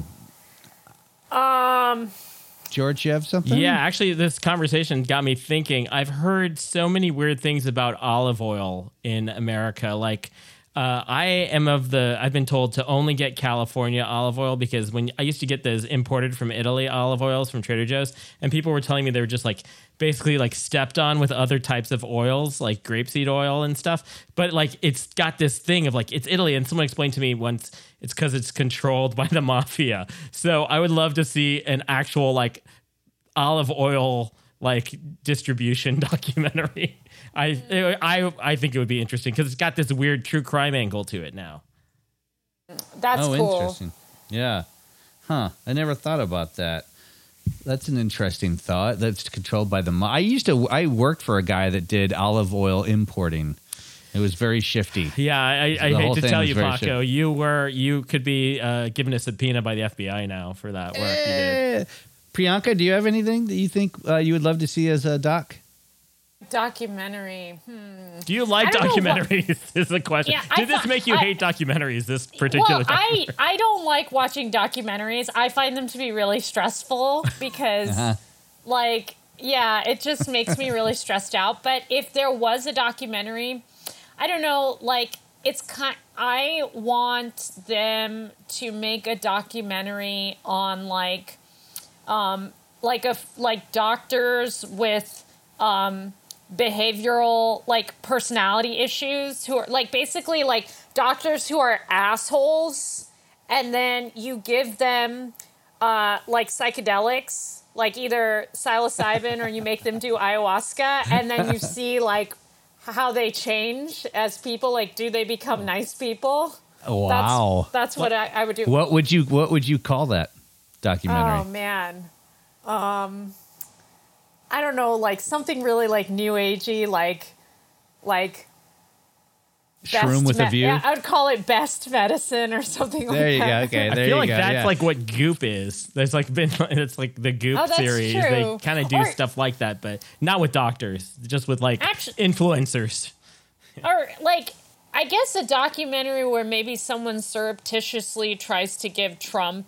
Um... George, you have something? Yeah, actually, this conversation got me thinking. I've heard so many weird things about olive oil in America. Like, uh, I am of the, I've been told to only get California olive oil because when I used to get those imported from Italy olive oils from Trader Joe's, and people were telling me they were just like basically like stepped on with other types of oils, like grapeseed oil and stuff. But like, it's got this thing of like, it's Italy. And someone explained to me once, it's because it's controlled by the mafia. So I would love to see an actual like olive oil like distribution documentary. I I I think it would be interesting because it's got this weird true crime angle to it now. That's oh, cool. Interesting. Yeah. Huh. I never thought about that. That's an interesting thought. That's controlled by the. Mo- I used to. I worked for a guy that did olive oil importing. It was very shifty. Yeah, I, I The whole hate to thing tell was you, very Paco, shifty. you were you could be uh, given a subpoena by the F B I now for that work you did. Eh. Priyanka, do you have anything that you think uh, you would love to see as a doc? Documentary. Hmm. Do you like I don't know what- documentaries? Is the question. Yeah, I Did this thought- make you I- hate documentaries? This particular. Well, I, documentary? I don't like watching documentaries. I find them to be really stressful because, Uh-huh. like, yeah, it just makes me really stressed out. But if there was a documentary, I don't know, like, it's kind. I want them to make a documentary on like, um, like a like doctors with um. behavioral like personality issues who are like basically like doctors who are assholes, and then you give them uh like psychedelics, like either psilocybin or you make them do ayahuasca, and then you see like how they change as people. Like, do they become nice people? Wow. That's, that's what I, I would do. What would you What would you call that documentary? Oh man. Um I don't know, like something really like new agey, like like Shroom with a view? Yeah, I would call it best medicine or something There like you that. go. Okay, I there feel you like go. that's yeah. like what Goop is. There's like been it's like the Goop Oh, that's series. true. They kind of do Or- stuff like that, but not with doctors, just with like Actu- influencers. Or like I guess a documentary where maybe someone surreptitiously tries to give Trump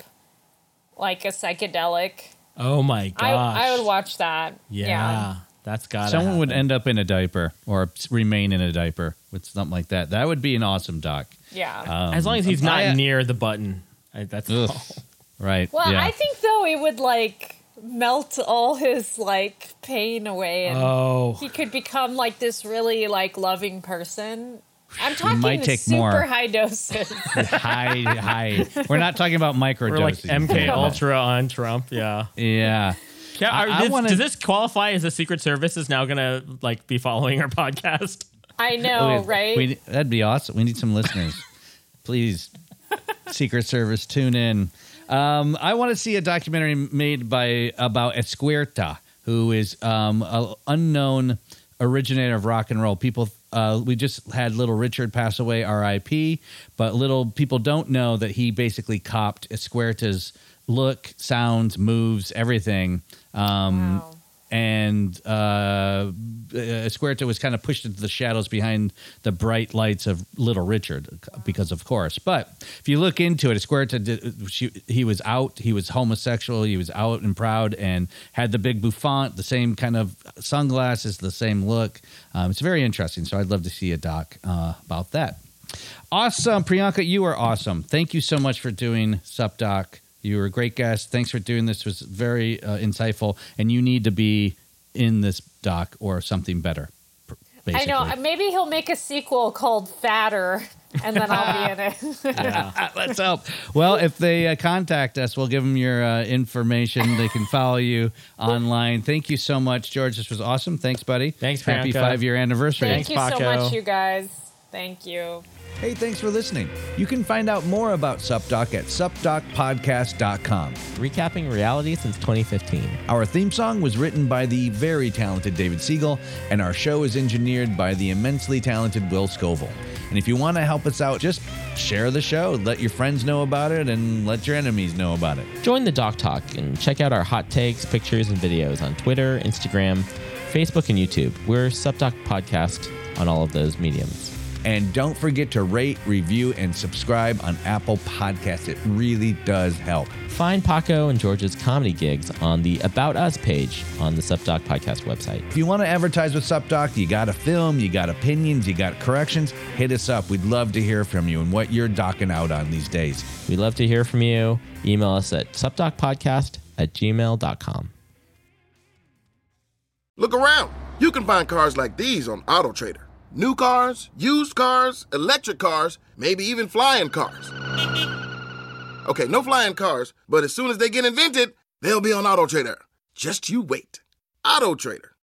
like a psychedelic. Oh my I, gosh. I would watch that. Yeah, Yeah. that's got Someone would end up in a diaper or remain in a diaper with something like that. That would be an awesome doc. Yeah. Um, as long as he's not I- near the button. I, that's Ugh. all. Right. Well, yeah. I think though it would like melt all his like pain away, and Oh. he could become like this really like loving person. I'm talking might take super more. high doses. high, high. We're not talking about microdosing. Or like M K Ultra on Trump. Yeah. Yeah. Yeah, I- are I this- wanna- does this qualify as the Secret Service is now gonna like be following our podcast? I know, We- right? we- that'd be awesome. We need some listeners. Please, Secret Service, tune in. Um, I want to see a documentary made by about Esquerta, who is um, an unknown originator of rock and roll. People, uh, we just had Little Richard pass away, R I P, but little people don't know that he basically copped Esquerta's look, sounds, moves, everything. Um, Wow. And uh, Esquerta was kind of pushed into the shadows behind the bright lights of Little Richard, because of course. But if you look into it, Esquerta did, she, he was out, he was homosexual, he was out and proud, and had the big bouffant, the same kind of sunglasses, the same look. Um, it's very interesting. So I'd love to see a doc uh, about that. Awesome, Priyanka, you are awesome. Thank you so much for doing Sup Doc. You were a great guest. Thanks for doing this. It was very uh, insightful, and you need to be in this doc or something better. Basically. I know. Maybe he'll make a sequel called Fatter, and then I'll be in it. Yeah. Let's help. Well, if they uh, contact us, we'll give them your uh, information. They can follow you online. Thank you so much, George. This was awesome. Thanks, buddy. Thanks, Happy Priyanka. five-year anniversary. Thank you so Paco. much, you guys. Thank you. Hey, thanks for listening. You can find out more about SupDoc at sup doc podcast dot com. Recapping reality since twenty fifteen. Our theme song was written by the very talented David Siegel, and our show is engineered by the immensely talented Will Scoville. And if you want to help us out, just share the show. Let your friends know about it, and let your enemies know about it. Join the Doc Talk and check out our hot takes, pictures, and videos on Twitter, Instagram, Facebook, and YouTube. We're SupDoc Podcast on all of those mediums. And don't forget to rate, review, and subscribe on Apple Podcasts. It really does help. Find Paco and George's comedy gigs on the About Us page on the SupDoc Podcast website. If you want to advertise with SupDoc, you got a film, you got opinions, you got corrections, hit us up. We'd love to hear from you and what you're docking out on these days. We'd love to hear from you. Email us at supdocpodcast at gmail dot com. Look around. You can find cars like these on AutoTrader. New cars, used cars, electric cars, maybe even flying cars. Okay, no flying cars, but as soon as they get invented, they'll be on AutoTrader. Just you wait. AutoTrader.